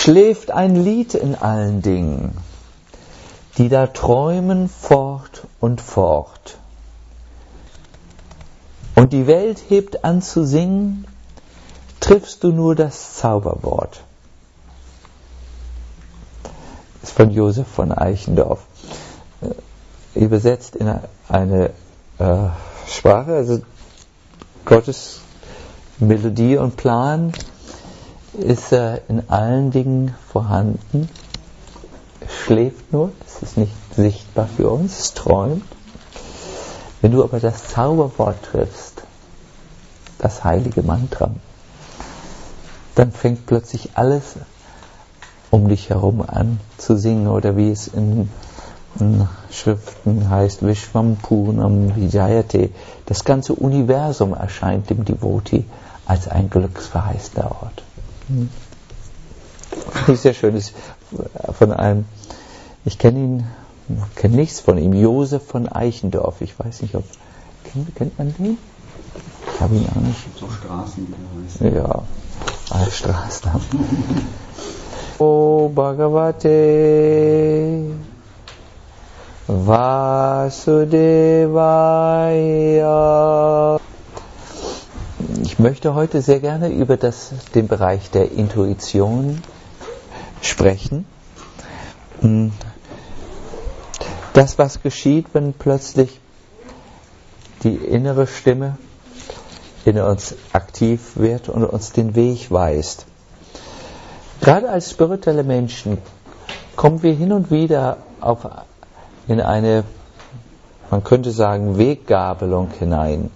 schläft ein Lied in allen Dingen, die da träumen fort und fort. Und die Welt hebt an zu singen, triffst du nur das Zauberwort. Das ist von Josef von Eichendorff. Übersetzt in eine Sprache, also Gottes Melodie und Plan ist in allen Dingen vorhanden. Es schläft nur, es ist nicht sichtbar für uns, es träumt. Wenn du aber das Zauberwort triffst, das heilige Mantra, dann fängt plötzlich alles um dich herum an zu singen, oder wie es in Schriften heißt, Vishvam Purnam Vijayate. Das ganze Universum erscheint dem Devotee als ein glücksverheißender Ort. Das ist sehr schön. Das ist von einem, ich kenne nichts von ihm, Josef von Eichendorff. Ich weiß nicht, kennt man den? Ich habe ihn auch nicht. So Straßen, die da heißen. Ja, alle Straßen haben. O Bhagavate Vasudevaya. Ich möchte heute sehr gerne über den Bereich der Intuition sprechen. Das, was geschieht, wenn plötzlich die innere Stimme in uns aktiv wird und uns den Weg weist. Gerade als spirituelle Menschen kommen wir hin und wieder in eine, man könnte sagen, Weggabelung hinein,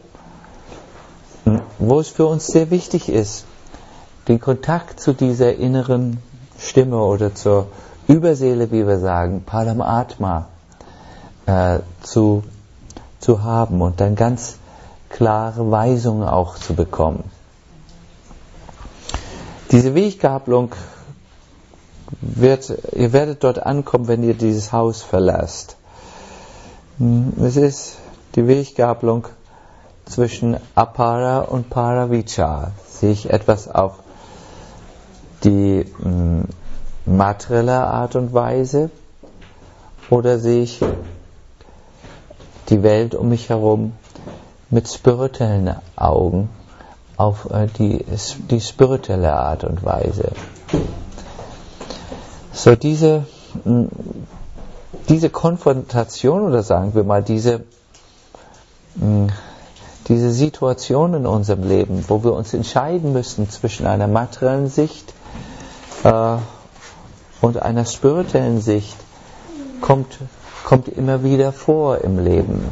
wo es für uns sehr wichtig ist, den Kontakt zu dieser inneren Stimme oder zur Überseele, wie wir sagen, Paramatma, zu haben und dann ganz klare Weisungen auch zu bekommen. Diese Weggabelung ihr werdet dort ankommen, wenn ihr dieses Haus verlasst. Es ist die Weggabelung zwischen Apara und Paravichar. Sehe ich etwas auf die materielle Art und Weise, oder sehe ich die Welt um mich herum mit spirituellen Augen auf die spirituelle Art und Weise? So diese Konfrontation, oder sagen wir mal diese Situation in unserem Leben, wo wir uns entscheiden müssen zwischen einer materiellen Sicht und einer spirituellen Sicht, kommt immer wieder vor im Leben.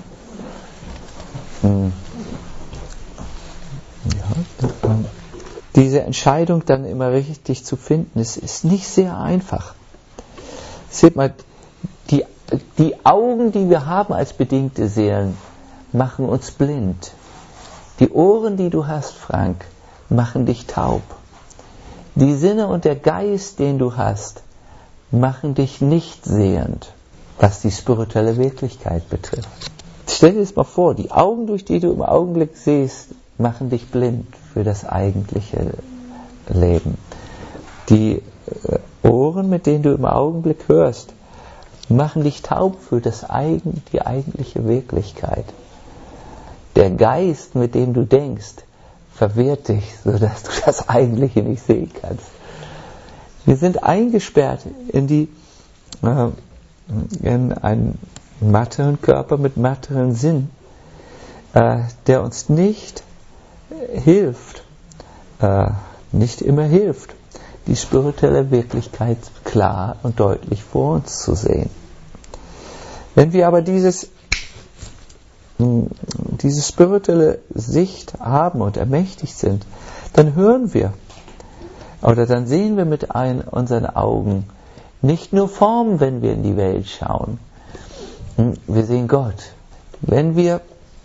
Diese Entscheidung dann immer richtig zu finden, ist nicht sehr einfach. Seht mal, die Augen, die wir haben als bedingte Seelen, machen uns blind. Die Ohren, die du hast, Frank, machen dich taub. Die Sinne und der Geist, den du hast, machen dich nicht sehend, was die spirituelle Wirklichkeit betrifft. Stell dir das mal vor, die Augen, durch die du im Augenblick siehst, machen dich blind für das eigentliche Leben. Die Ohren, mit denen du im Augenblick hörst, machen dich taub für die eigentliche Wirklichkeit. Der Geist, mit dem du denkst, verwirrt dich, sodass du das Eigentliche nicht sehen kannst. Wir sind eingesperrt in einen materiellen Körper mit materiellen Sinn, der uns nicht immer hilft, die spirituelle Wirklichkeit klar und deutlich vor uns zu sehen. Wenn wir aber diese spirituelle Sicht haben und ermächtigt sind, dann hören wir oder dann sehen wir mit unseren Augen nicht nur Formen, wenn wir in die Welt schauen. Wir sehen Gott. Wenn wir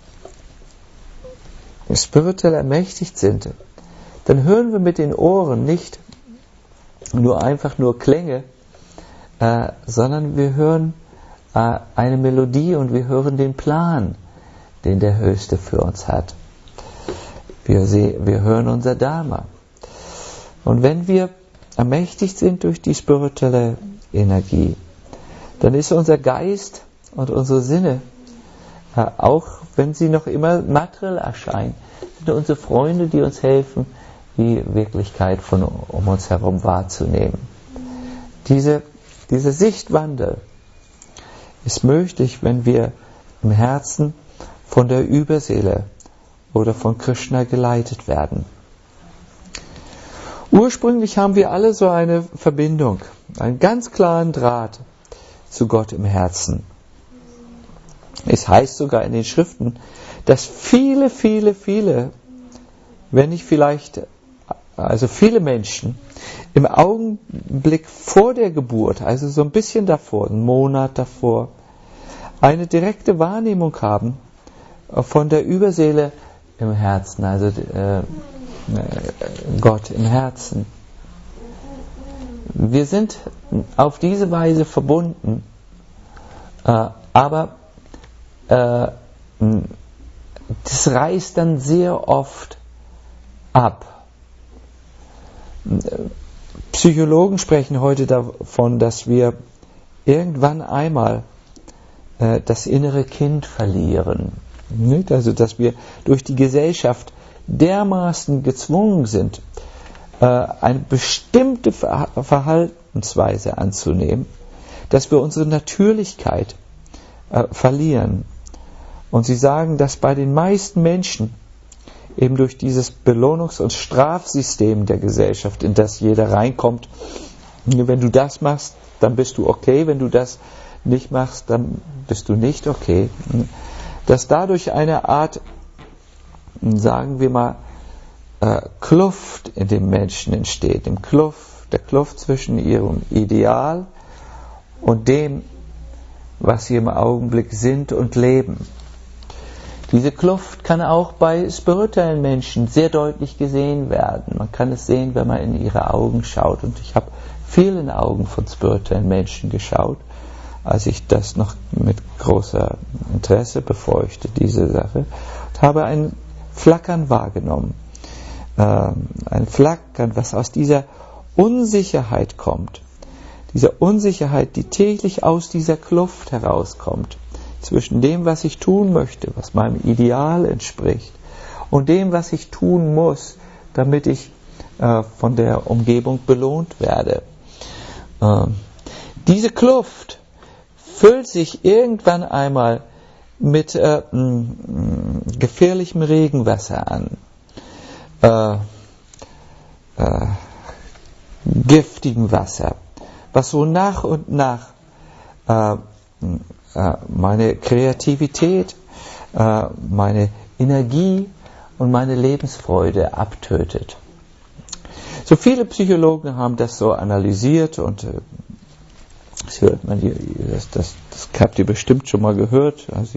spirituell ermächtigt sind, dann hören wir mit den Ohren nicht einfach nur Klänge, sondern wir hören eine Melodie und wir hören den Plan, den der Höchste für uns hat. Wir hören unser Dharma. Und wenn wir ermächtigt sind durch die spirituelle Energie, dann ist unser Geist und unsere Sinne, auch wenn sie noch immer materiell erscheinen, sind unsere Freunde, die uns helfen, die Wirklichkeit um uns herum wahrzunehmen. Dieser Sichtwandel ist möglich, wenn wir im Herzen von der Überseele oder von Krishna geleitet werden. Ursprünglich haben wir alle so eine Verbindung, einen ganz klaren Draht zu Gott im Herzen. Es heißt sogar in den Schriften, dass viele, wenn nicht vielleicht, also viele Menschen im Augenblick vor der Geburt, also so ein bisschen davor, einen Monat davor, eine direkte Wahrnehmung haben von der Überseele im Herzen, also Gott im Herzen. Wir sind auf diese Weise verbunden, aber das reißt dann sehr oft ab. Psychologen sprechen heute davon, dass wir irgendwann einmal das innere Kind verlieren. Nicht? Also, dass wir durch die Gesellschaft dermaßen gezwungen sind, eine bestimmte Verhaltensweise anzunehmen, dass wir unsere Natürlichkeit verlieren. Und sie sagen, dass bei den meisten Menschen eben durch dieses Belohnungs- und Strafsystem der Gesellschaft, in das jeder reinkommt, wenn du das machst, dann bist du okay, wenn du das nicht machst, dann bist du nicht okay, dass dadurch eine Art, sagen wir mal, Kluft in dem Menschen entsteht, der Kluft zwischen ihrem Ideal und dem, was sie im Augenblick sind und leben. Diese Kluft kann auch bei spirituellen Menschen sehr deutlich gesehen werden. Man kann es sehen, wenn man in ihre Augen schaut. Und ich habe viel in Augen von spirituellen Menschen geschaut, als ich das noch mit großer Interesse befeuchte, diese Sache, und habe ein Flackern wahrgenommen. Ein Flackern, was aus dieser Unsicherheit kommt. Diese Unsicherheit, die täglich aus dieser Kluft herauskommt. Zwischen dem, was ich tun möchte, was meinem Ideal entspricht, und dem, was ich tun muss, damit ich von der Umgebung belohnt werde. Diese Kluft füllt sich irgendwann einmal mit gefährlichem Regenwasser an, giftigem Wasser, was so nach und nach meine Kreativität, meine Energie und meine Lebensfreude abtötet. So viele Psychologen haben das so analysiert und das hört man hier, das habt ihr bestimmt schon mal gehört. Also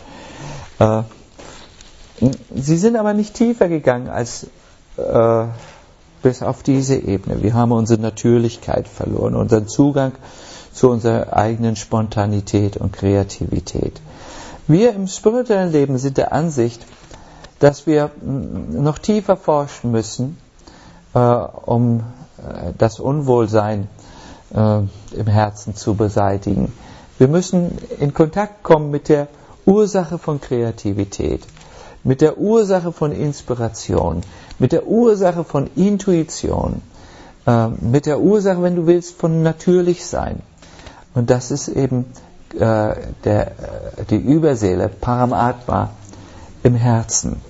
sie sind aber nicht tiefer gegangen als bis auf diese Ebene. Wir haben unsere Natürlichkeit verloren, unseren Zugang zu unserer eigenen Spontanität und Kreativität. Wir im spirituellen Leben sind der Ansicht, dass wir noch tiefer forschen müssen, um das Unwohlsein im Herzen zu beseitigen. Wir müssen in Kontakt kommen mit der Ursache von Kreativität, mit der Ursache von Inspiration, mit der Ursache von Intuition, mit der Ursache, wenn du willst, von Natürlichsein. Und das ist eben die Überseele, Paramatma, im Herzen.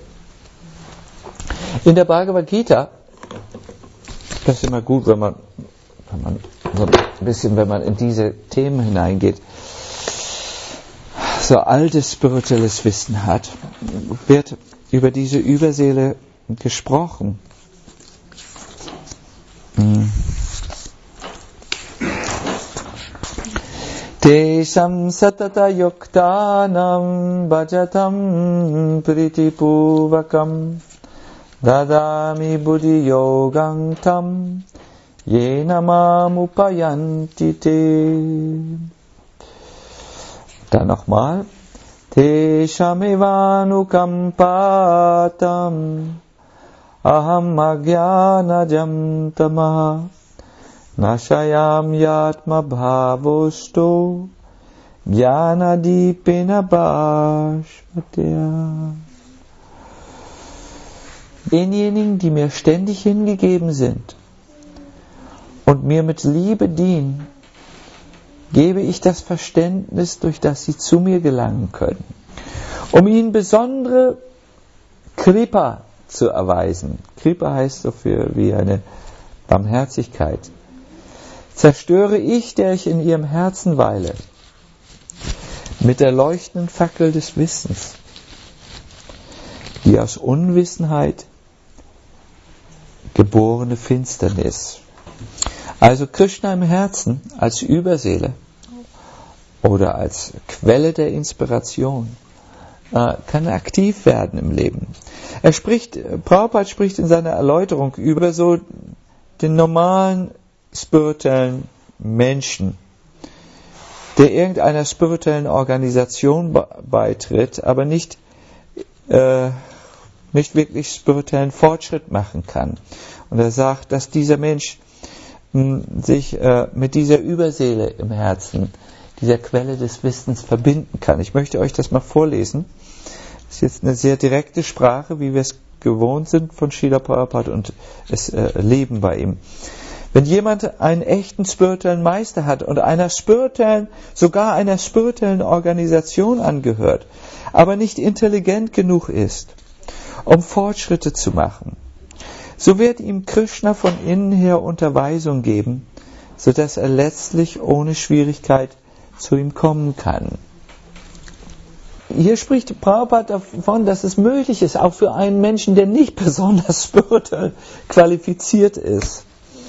In der Bhagavad Gita, das ist immer gut, wenn man so ein bisschen, wenn man in diese Themen hineingeht, so altes spirituelles Wissen hat, wird über diese Überseele gesprochen. Tesham satata yuktanam bhajatam pritipuvakam dadami buddhi yogam tam yenamam upayanti te. Dann nochmal. Tesham evanukampatam aham agyanajam tamaha Nashayam yatma bhavosto jnanadipena bhashvatya. Denjenigen, die mir ständig hingegeben sind und mir mit Liebe dienen, gebe ich das Verständnis, durch das sie zu mir gelangen können, um ihnen besondere Kripa zu erweisen. Kripa heißt so viel wie eine Barmherzigkeit. Zerstöre ich, der ich in ihrem Herzen weile, mit der leuchtenden Fackel des Wissens, die aus Unwissenheit geborene Finsternis. Also Krishna im Herzen als Überseele oder als Quelle der Inspiration kann aktiv werden im Leben. Prabhupada spricht in seiner Erläuterung über so den normalen spirituellen Menschen, der irgendeiner spirituellen Organisation beitritt, aber nicht wirklich spirituellen Fortschritt machen kann. Und er sagt, dass dieser Mensch sich mit dieser Überseele im Herzen, dieser Quelle des Wissens verbinden kann. Ich möchte euch das mal vorlesen. Das ist jetzt eine sehr direkte Sprache, wie wir es gewohnt sind von Srila Prabhupada und es leben bei ihm. Wenn jemand einen echten spirituellen Meister hat und sogar einer spirituellen Organisation angehört, aber nicht intelligent genug ist, um Fortschritte zu machen, so wird ihm Krishna von innen her Unterweisung geben, sodass er letztlich ohne Schwierigkeit zu ihm kommen kann. Hier spricht Prabhupada davon, dass es möglich ist, auch für einen Menschen, der nicht besonders spirituell qualifiziert ist.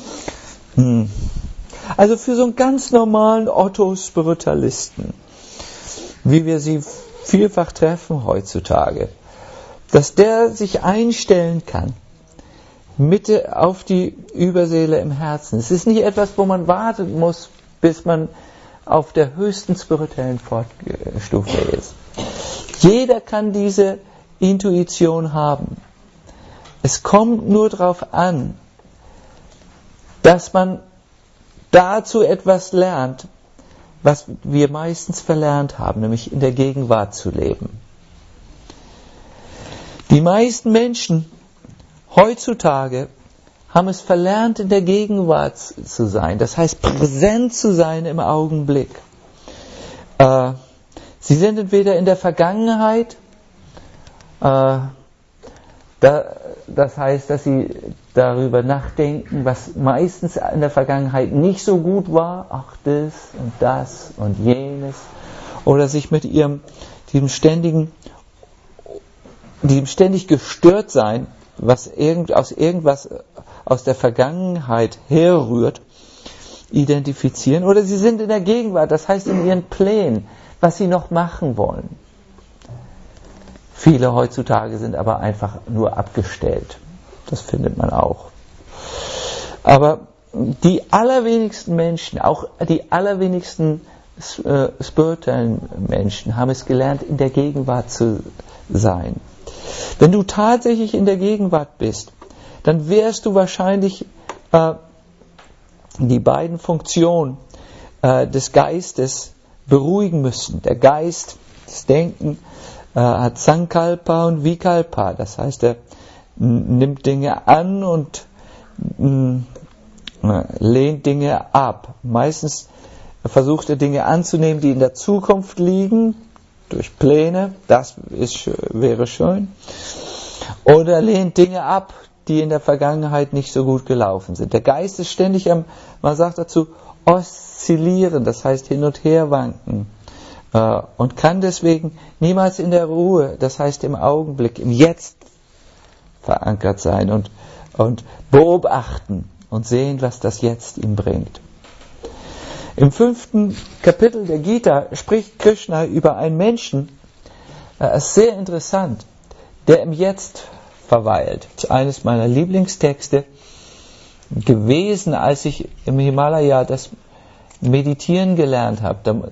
Also für so einen ganz normalen Otto-Spiritualisten, wie wir sie vielfach treffen heutzutage, dass der sich einstellen kann, Mitte auf die Überseele im Herzen. Es ist nicht etwas, wo man warten muss, bis man auf der höchsten spirituellen Stufe ist. Jeder kann diese Intuition haben. Es kommt nur darauf an, dass man dazu etwas lernt, was wir meistens verlernt haben, nämlich in der Gegenwart zu leben. Die meisten Menschen heutzutage haben es verlernt, in der Gegenwart zu sein. Das heißt, präsent zu sein im Augenblick. Sie sind entweder in der Vergangenheit, das heißt, dass sie darüber nachdenken, was meistens in der Vergangenheit nicht so gut war, ach das und jenes, oder sich mit diesem ständig gestört sein, was irgendwas aus der Vergangenheit herrührt, identifizieren, oder sie sind in der Gegenwart, das heißt in ihren Plänen, was sie noch machen wollen. Viele heutzutage sind aber einfach nur abgestellt. Das findet man auch. Aber die allerwenigsten Menschen, auch die allerwenigsten spirituellen Menschen, haben es gelernt, in der Gegenwart zu sein. Wenn du tatsächlich in der Gegenwart bist, dann wirst du wahrscheinlich die beiden Funktionen des Geistes beruhigen müssen. Der Geist, das Denken, hat Sankalpa und Vikalpa. Das heißt, er nimmt Dinge an und lehnt Dinge ab. Meistens versucht er Dinge anzunehmen, die in der Zukunft liegen, durch Pläne, das wäre schön. Oder lehnt Dinge ab, die in der Vergangenheit nicht so gut gelaufen sind. Der Geist ist ständig man sagt dazu, oszillieren, das heißt hin und her wanken. Und kann deswegen niemals in der Ruhe, das heißt im Augenblick, im Jetzt verankert sein und beobachten und sehen, was das Jetzt ihm bringt. Im 5. Kapitel der Gita spricht Krishna über einen Menschen, sehr interessant, der im Jetzt verweilt. Das ist eines meiner Lieblingstexte gewesen, als ich im Himalaya das Meditieren gelernt habe.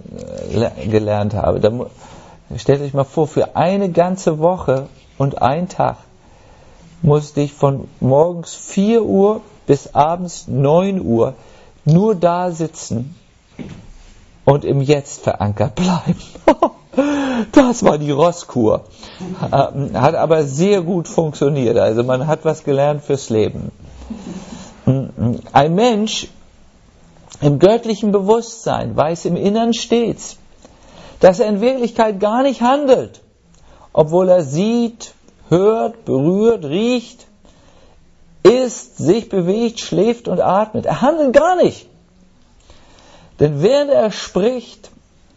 Stellt euch mal vor, für eine ganze Woche und einen Tag musste ich von morgens 4 Uhr bis abends 9 Uhr nur da sitzen und im Jetzt verankert bleiben. Das war die Rosskur. Hat aber sehr gut funktioniert. Also man hat was gelernt fürs Leben. Ein Mensch im göttlichen Bewusstsein weiß im Innern stets, dass er in Wirklichkeit gar nicht handelt, obwohl er sieht, hört, berührt, riecht, isst, sich bewegt, schläft und atmet. Er handelt gar nicht. Denn während er spricht,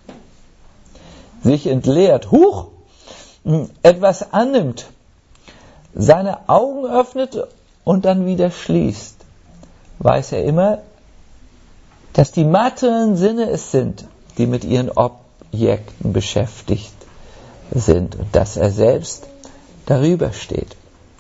sich entleert, etwas annimmt, seine Augen öffnet und dann wieder schließt, weiß er immer, dass die materiellen Sinne es sind, die mit ihren Objekten beschäftigt sind und dass er selbst darüber steht.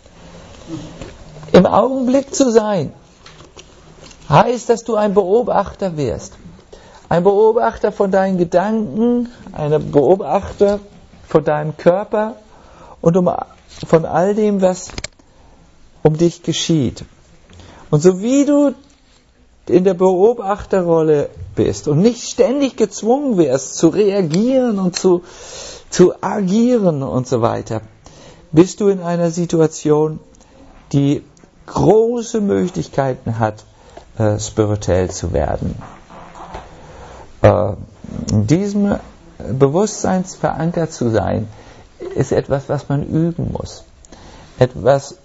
Im Augenblick zu sein, heißt, dass du ein Beobachter wirst. Ein Beobachter von deinen Gedanken, ein Beobachter von deinem Körper und von all dem, was um dich geschieht. Und so wie du in der Beobachterrolle bist und nicht ständig gezwungen wirst zu reagieren und zu agieren und so weiter, bist du in einer Situation, die große Möglichkeiten hat, spirituell zu werden. In diesem Bewusstsein verankert zu sein, ist etwas, was man üben muss. Etwas,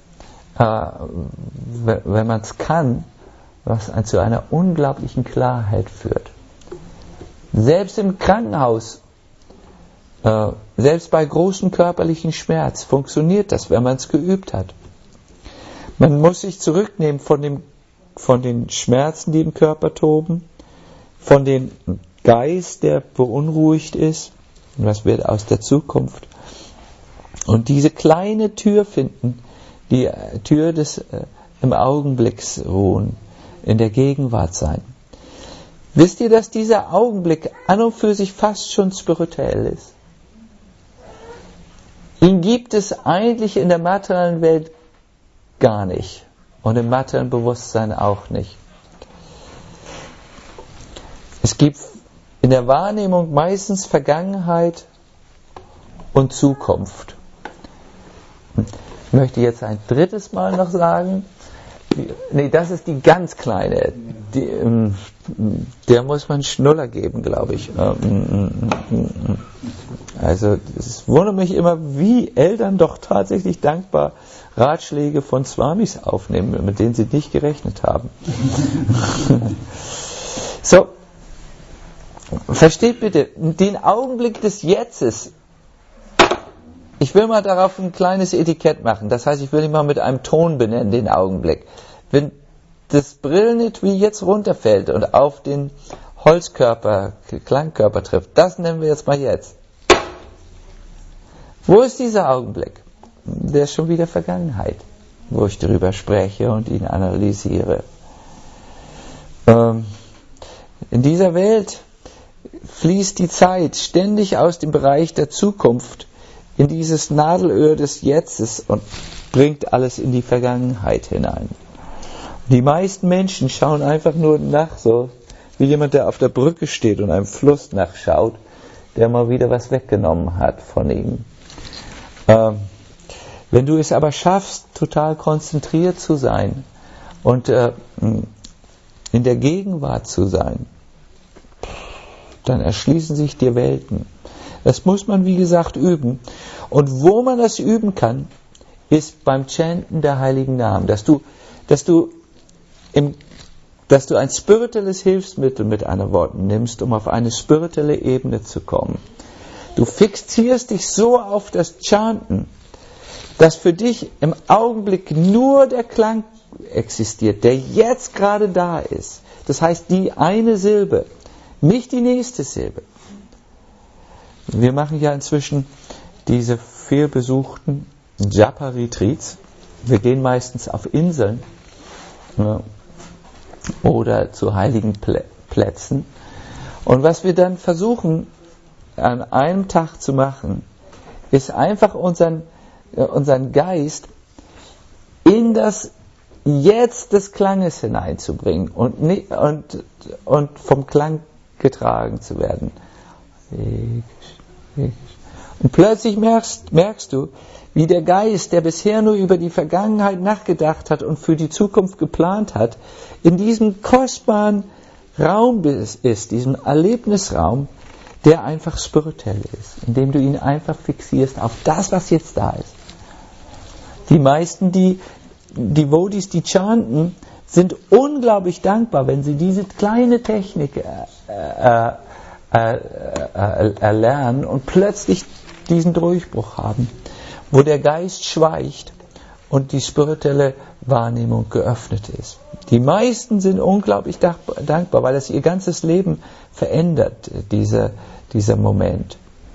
wenn man es kann, was zu einer unglaublichen Klarheit führt. Selbst im Krankenhaus, selbst bei großem körperlichen Schmerz, funktioniert das, wenn man es geübt hat. Man muss sich zurücknehmen von den Schmerzen, die im Körper toben, von dem Geist, der beunruhigt ist, und was wird aus der Zukunft, und diese kleine Tür finden, die Tür des im Augenblicks ruhen, in der Gegenwart sein. Wisst ihr, dass dieser Augenblick an und für sich fast schon spirituell ist? Ihn gibt es eigentlich in der materiellen Welt gar nicht und im materiellen Bewusstsein auch nicht. Es gibt in der Wahrnehmung meistens Vergangenheit und Zukunft. Ich möchte jetzt ein drittes Mal noch sagen, das ist die ganz kleine, der muss man Schnuller geben, glaube ich. Also es wundert mich immer, wie Eltern doch tatsächlich dankbar Ratschläge von Swamis aufnehmen, mit denen sie nicht gerechnet haben. So, versteht bitte, den Augenblick des Jetztes. Ich will mal darauf ein kleines Etikett machen. Das heißt, ich will ihn mal mit einem Ton benennen, den Augenblick. Wenn das Brillenetui jetzt runterfällt und auf den Holzkörper, Klangkörper trifft, das nennen wir jetzt mal jetzt. Wo ist dieser Augenblick? Der ist schon wieder Vergangenheit, wo ich darüber spreche und ihn analysiere. In dieser Welt fließt die Zeit ständig aus dem Bereich der Zukunft in dieses Nadelöhr des Jetztes und bringt alles in die Vergangenheit hinein. Die meisten Menschen schauen einfach nur nach, so wie jemand, der auf der Brücke steht und einem Fluss nachschaut, der mal wieder was weggenommen hat von ihm. Wenn du es aber schaffst, total konzentriert zu sein und in der Gegenwart zu sein, dann erschließen sich dir Welten. Das muss man, wie gesagt, üben. Und wo man das üben kann, ist beim Chanten der heiligen Namen. Dass du ein spirituelles Hilfsmittel mit anderen Worten nimmst, um auf eine spirituelle Ebene zu kommen. Du fixierst dich so auf das Chanten, dass für dich im Augenblick nur der Klang existiert, der jetzt gerade da ist. Das heißt, die eine Silbe, nicht die nächste Silbe. Wir machen ja inzwischen diese vielbesuchten Japa-Retreats. Wir gehen meistens auf Inseln oder zu heiligen Plätzen. Und was wir dann versuchen, an einem Tag zu machen, ist einfach unseren Geist in das jetzt des Klanges hineinzubringen und vom Klang getragen zu werden. Und plötzlich merkst du, wie der Geist, der bisher nur über die Vergangenheit nachgedacht hat und für die Zukunft geplant hat, in diesem kostbaren Raum ist, diesem Erlebnisraum, der einfach spirituell ist, indem du ihn einfach fixierst auf das, was jetzt da ist. Die meisten, die Devotees, die chanten, sind unglaublich dankbar, wenn sie diese kleine Technik erlernen und plötzlich diesen Durchbruch haben, wo der Geist schweigt und die spirituelle Wahrnehmung geöffnet ist. Die meisten sind unglaublich dankbar, weil das ihr ganzes Leben verändert, dieser Moment.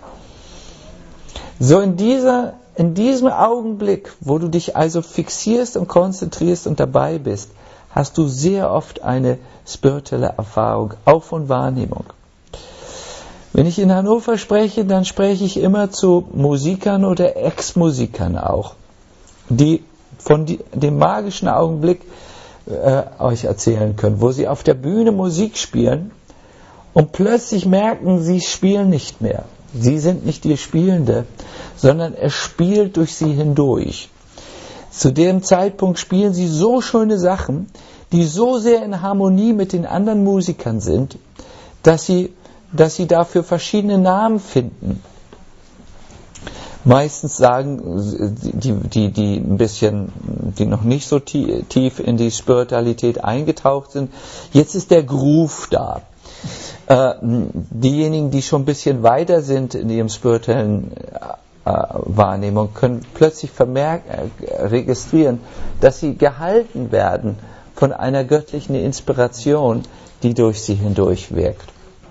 So in diesem Augenblick, wo du dich also fixierst und konzentrierst und dabei bist, hast du sehr oft eine spirituelle Erfahrung, auch von Wahrnehmung. Wenn ich in Hannover spreche, dann spreche ich immer zu Musikern oder Ex-Musikern auch, die von dem magischen Augenblick euch erzählen können, wo sie auf der Bühne Musik spielen und plötzlich merken, sie spielen nicht mehr. Sie sind nicht die Spielende, sondern er spielt durch sie hindurch. Zu dem Zeitpunkt spielen sie so schöne Sachen, die so sehr in Harmonie mit den anderen Musikern sind, dass sie dafür verschiedene Namen finden. Meistens sagen die ein bisschen, die noch nicht so tief in die Spiritualität eingetaucht sind, jetzt ist der Groove da. Diejenigen, die schon ein bisschen weiter sind in ihrem spirituellen Wahrnehmung, können plötzlich registrieren, dass sie gehalten werden von einer göttlichen Inspiration, die durch sie hindurch wirkt.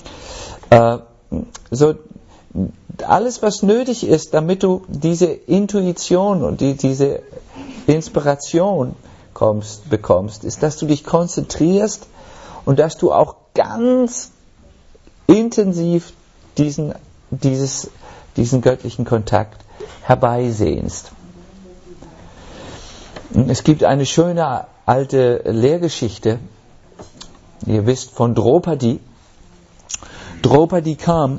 So alles, was nötig ist, damit du diese Intuition und diese Inspiration bekommst, ist, dass du dich konzentrierst und dass du auch ganz intensiv diesen göttlichen Kontakt herbeisehnst. Es gibt eine schöne alte Lehrgeschichte, ihr wisst, von Draupadi. Draupadi kam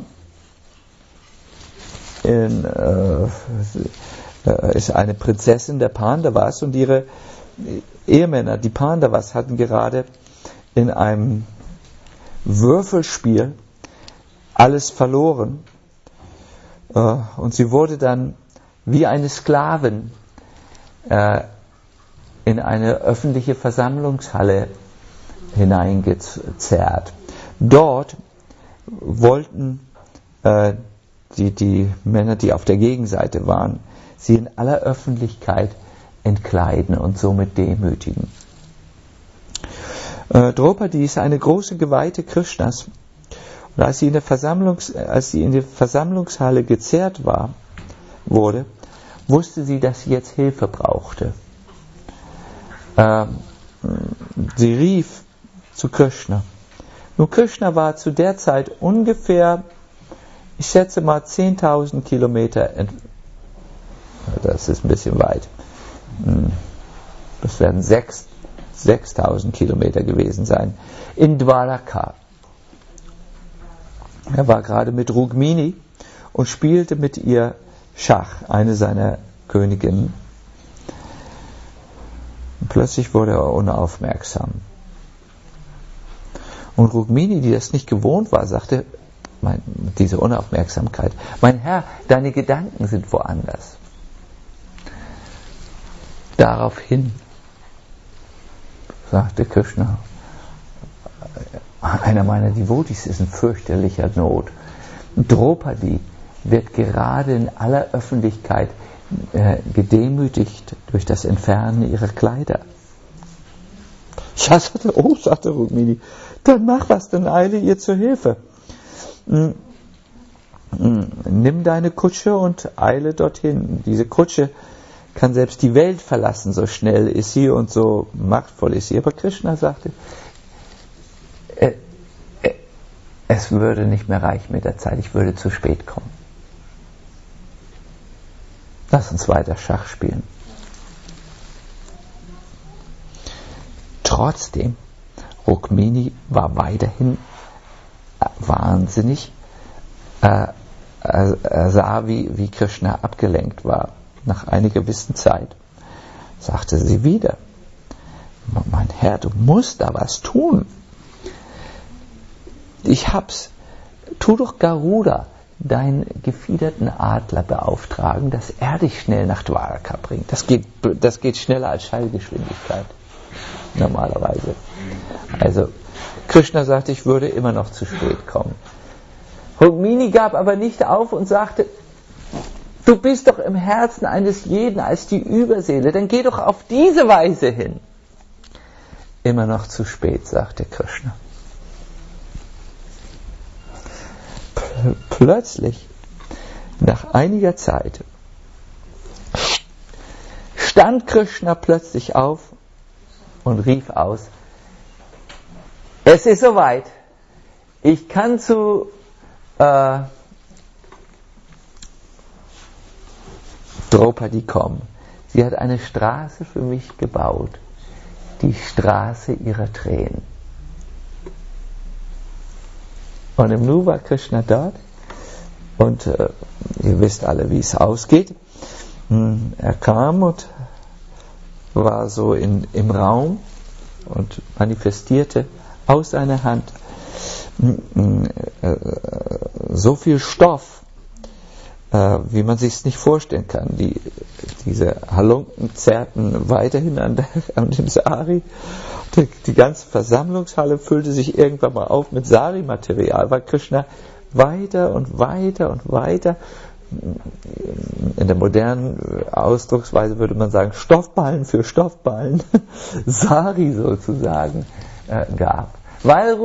ist eine Prinzessin der Pandavas und ihre Ehemänner, die Pandavas, hatten gerade in einem Würfelspiel alles verloren und sie wurde dann wie eine Sklavin in eine öffentliche Versammlungshalle hineingezerrt. Dort wollten die Männer, die auf der Gegenseite waren, sie in aller Öffentlichkeit entkleiden und somit demütigen. Draupadi ist eine große Geweihte Krishnas. Und als sie in der Versammlungshalle gezerrt wurde, wusste sie, dass sie jetzt Hilfe brauchte. Sie rief zu Krishna. Nun, Krishna war zu der Zeit ungefähr, ich schätze mal 10.000 Kilometer das ist ein bisschen weit. Das werden 6.000 Kilometer gewesen sein. In Dwaraka. Er war gerade mit Rukmini und spielte mit ihr Schach, eine seiner Königinnen. Und plötzlich wurde er unaufmerksam. Und Rukmini, die das nicht gewohnt war, sagte, diese Unaufmerksamkeit, mein Herr, deine Gedanken sind woanders. Daraufhin sagte Krishna, einer meiner Devotees ist in fürchterlicher Not. Draupadi wird gerade in aller Öffentlichkeit gedemütigt durch das Entfernen ihrer Kleider. Ja, sagte Rukmini, dann mach was, dann eile ihr zur Hilfe. Nimm deine Kutsche und eile dorthin. Diese Kutsche kann selbst die Welt verlassen, so schnell ist sie und so machtvoll ist sie. Aber Krishna sagte, es würde nicht mehr reichen mit der Zeit, ich würde zu spät kommen. Lass uns weiter Schach spielen. trotzdem, Rukmini war weiterhin wahnsinnig. Er sah, wie Krishna abgelenkt war. Nach einiger gewissen Zeit sagte sie wieder: Mein Herr, du musst da was tun. Ich hab's. Tu doch Garuda, deinen gefiederten Adler, beauftragen, dass er dich schnell nach Dwaraka bringt. Das geht schneller als Schallgeschwindigkeit. Normalerweise. Also, Krishna sagte, ich würde immer noch zu spät kommen. Rukmini gab aber nicht auf und sagte: Du bist doch im Herzen eines jeden als die Überseele, dann geh doch auf diese Weise hin. Immer noch zu spät, sagte Krishna. Plötzlich, nach einiger Zeit, stand Krishna plötzlich auf und rief aus: Es ist soweit, ich kann zu Draupadi kommen. Sie hat eine Straße für mich gebaut, die Straße ihrer Tränen. Und im Nu war Krishna dort und ihr wisst alle, wie es ausgeht. Er kam und war so im Raum und manifestierte aus seiner Hand so viel Stoff, wie man sich es nicht vorstellen kann. Diese Halunken zerrten weiterhin an dem Sari. Die ganze Versammlungshalle füllte sich irgendwann mal auf mit Sari-Material, weil Krishna weiter und weiter und weiter, in der modernen Ausdrucksweise würde man sagen, Stoffballen für Stoffballen, Sari sozusagen gab. Weil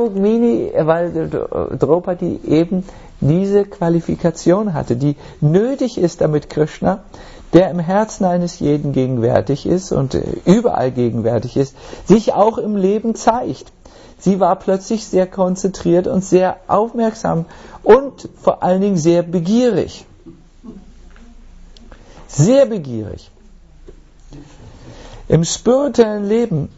Draupadi eben diese Qualifikation hatte, die nötig ist, damit Krishna, der im Herzen eines jeden gegenwärtig ist und überall gegenwärtig ist, sich auch im Leben zeigt. Sie war plötzlich sehr konzentriert und sehr aufmerksam und vor allen Dingen sehr begierig. Sehr begierig. Im spirituellen Leben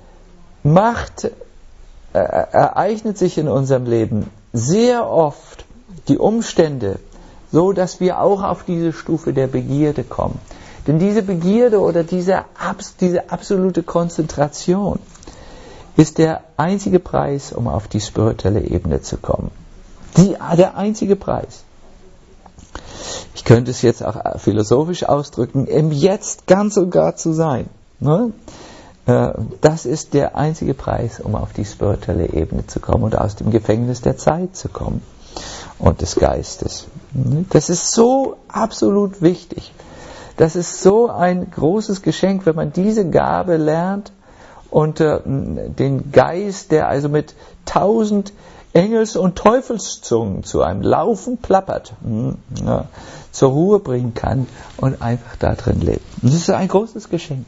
ereignet sich in unserem Leben sehr oft die Umstände, so dass wir auch auf diese Stufe der Begierde kommen. Denn diese Begierde oder diese absolute Konzentration ist der einzige Preis, um auf die spirituelle Ebene zu kommen. Der einzige Preis. Ich könnte es jetzt auch philosophisch ausdrücken, im Jetzt ganz und gar zu sein. Ne? Das ist der einzige Preis, um auf die spirituelle Ebene zu kommen und aus dem Gefängnis der Zeit zu kommen und des Geistes. Das ist so absolut wichtig. Das ist so ein großes Geschenk, wenn man diese Gabe lernt und den Geist, der also mit 1000 Engels- und Teufelszungen zu einem Laufen plappert, zur Ruhe bringen kann und einfach da drin lebt. Und das ist ein großes Geschenk.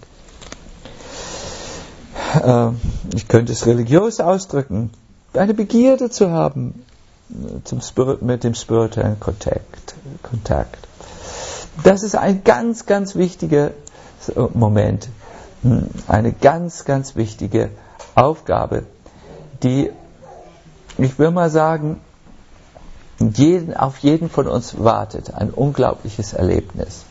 Ich könnte es religiös ausdrücken, eine Begierde zu haben mit dem spirituellen Kontakt. Das ist ein ganz, ganz wichtiger Moment, eine ganz, ganz wichtige Aufgabe, die, ich will mal sagen, auf jeden von uns wartet, ein unglaubliches Erlebnis.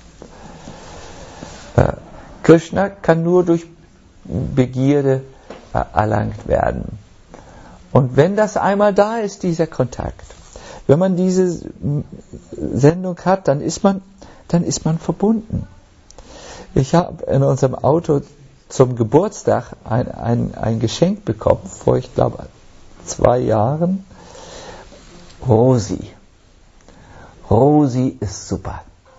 Krishna kann nur durch Begierde erlangt werden. Und wenn das einmal da ist, dieser Kontakt, wenn man diese Sendung hat, dann ist man verbunden. Ich habe in unserem Auto zum Geburtstag ein Geschenk bekommen, vor, ich glaube, 2 Jahren. Rosi. Rosi ist super.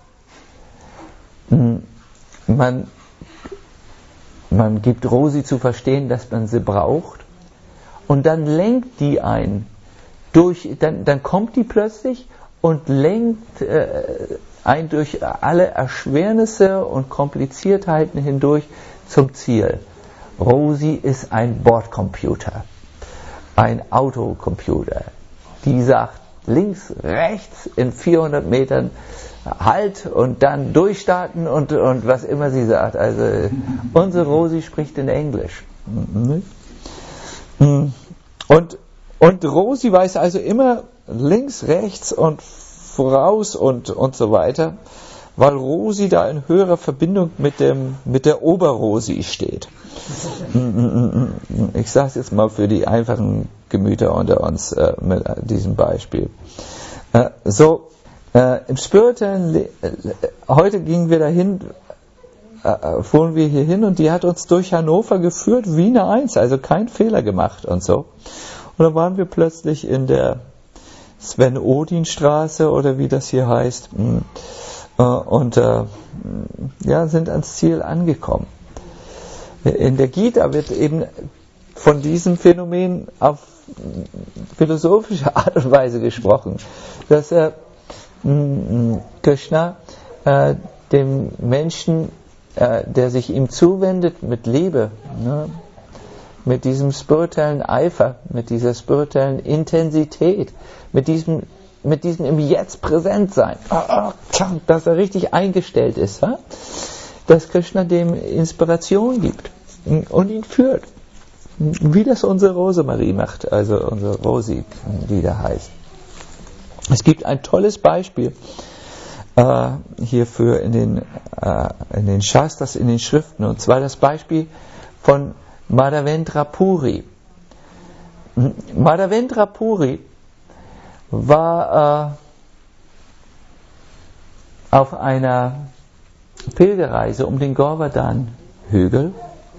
Man gibt Rosi zu verstehen, dass man sie braucht, und dann lenkt die ein. Dann kommt die plötzlich und lenkt ein durch alle Erschwernisse und Kompliziertheiten hindurch zum Ziel. Rosi ist ein Bordcomputer, ein Autocomputer, die sagt links, rechts in 400 Metern Halt und dann durchstarten und was immer sie sagt. Also unsere Rosi spricht in Englisch. Und Rosi weiß also immer links, rechts und voraus und so weiter, weil Rosi da in höherer Verbindung mit der Oberrosi steht. Ich sage es jetzt mal für die einfachen Gemüter unter uns mit diesem Beispiel. Im Spirituellen, heute gingen wir dahin, fuhren wir hier hin und die hat uns durch Hannover geführt, Wiener 1, also kein Fehler gemacht und so. Und dann waren wir plötzlich in der Sven-Odin-Straße oder wie das hier heißt und sind ans Ziel angekommen. In der Gita wird eben von diesem Phänomen auf philosophische Art und Weise gesprochen, dass Krishna dem Menschen, der sich ihm zuwendet mit Liebe, mit diesem spirituellen Eifer, mit dieser spirituellen Intensität, mit diesem im Jetzt präsent sein, dass er richtig eingestellt ist, dass Krishna dem Inspiration gibt und ihn führt, wie das unsere Rosemarie macht, also unsere Rosi, die da heißt. Es gibt ein tolles Beispiel hierfür in den Shastras, in den Schriften, und zwar das Beispiel von Madhavendra Puri. Madhavendra Puri war auf einer Pilgerreise um den Govardhan-Hügel.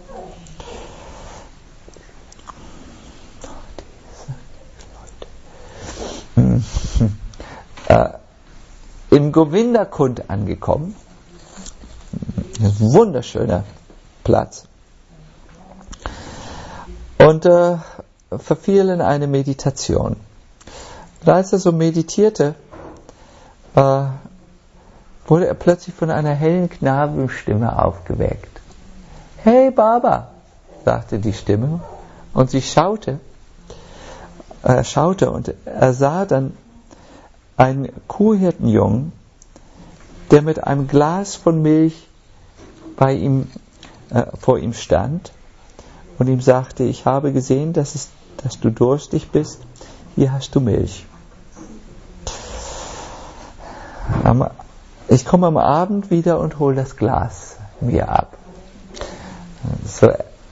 Im Govinda-Kund angekommen. Ein wunderschöner Platz. Und verfiel in eine Meditation. Und als er so meditierte, wurde er plötzlich von einer hellen Knabenstimme aufgeweckt. Hey Baba, sagte die Stimme, und sie schaute und er sah dann einen Kuhhirtenjungen, der mit einem Glas von Milch vor ihm stand und ihm sagte, ich habe gesehen, dass du durstig bist, hier hast du Milch. Ich komme am Abend wieder und hole das Glas mir ab. So,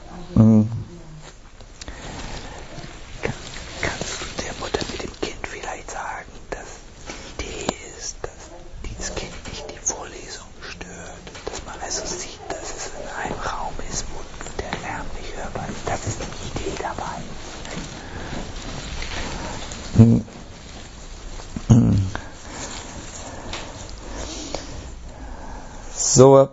kannst du der Mutter mit dem Kind vielleicht sagen, dass die Idee ist, dass dieses Kind nicht die Vorlesung stört, dass man also sieht, dass es in einem Raum ist, wo der Lärm nicht hörbar ist. Das ist die Idee dabei. So,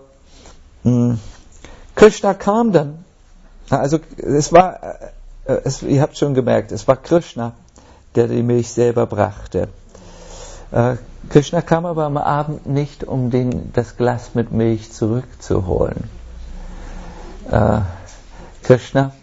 Krishna kam dann. Also ihr habt schon gemerkt, es war Krishna, der die Milch selber brachte. Krishna kam aber am Abend nicht, um das Glas mit Milch zurückzuholen. Krishna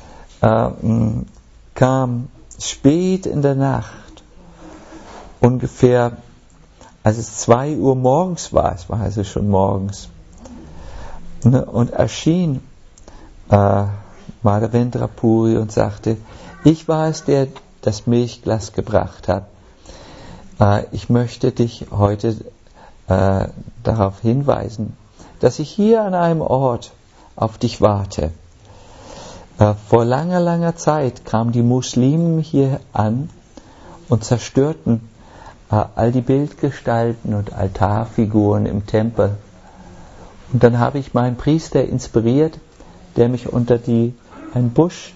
kam spät in der Nacht, ungefähr als es 2 Uhr morgens war, es war also schon morgens, und erschien Madhavendra Puri und sagte, ich war es, der das Milchglas gebracht hat. Ich möchte dich heute darauf hinweisen, dass ich hier an einem Ort auf dich warte. Vor langer, langer Zeit kamen die Muslimen hier an und zerstörten all die Bildgestalten und Altarfiguren im Tempel. Und dann habe ich meinen Priester inspiriert, der mich unter einen Busch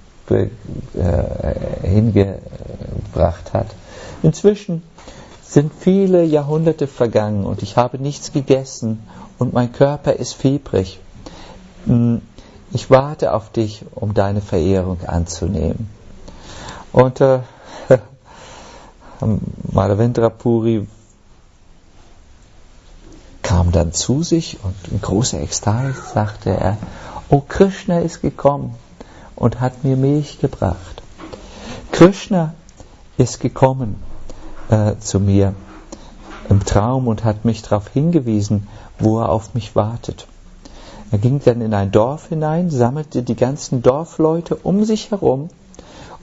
hingebracht hat. Inzwischen sind viele Jahrhunderte vergangen und ich habe nichts gegessen und mein Körper ist fiebrig. Ich warte auf dich, um deine Verehrung anzunehmen. Und Madhavendra Puri kam dann zu sich und in großer Ekstase sagte er, oh, Krishna ist gekommen und hat mir Milch gebracht. Krishna ist gekommen zu mir im Traum und hat mich darauf hingewiesen, wo er auf mich wartet. Er ging dann in ein Dorf hinein, sammelte die ganzen Dorfleute um sich herum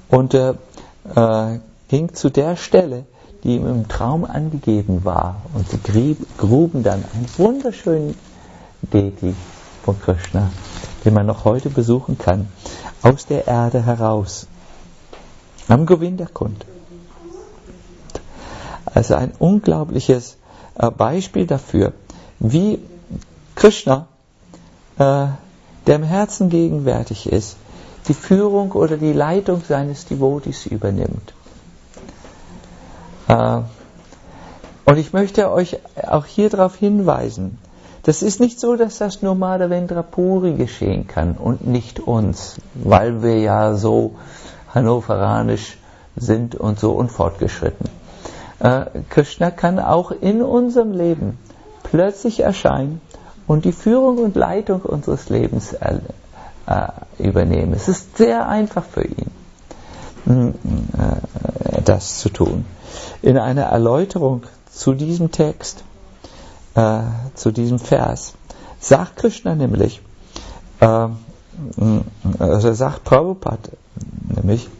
Und ging zu der Stelle, die ihm im Traum angegeben war. Und sie gruben dann einen wunderschönen Deity von Krishna, den man noch heute besuchen kann, aus der Erde heraus. Am Govindakund. Also ein unglaubliches Beispiel dafür, wie Krishna, der im Herzen gegenwärtig ist, die Führung oder die Leitung seines Devotees übernimmt. Und ich möchte euch auch hier darauf hinweisen, das ist nicht so, dass das nur Madhavendra Puri geschehen kann und nicht uns, weil wir ja so hannoveranisch sind und so unfortgeschritten. Krishna kann auch in unserem Leben plötzlich erscheinen und die Führung und Leitung unseres Lebens übernehmen. Es ist sehr einfach für ihn, das zu tun. In einer Erläuterung zu diesem Text, zu diesem Vers, sagt Krishna nämlich, also sagt Prabhupada nämlich,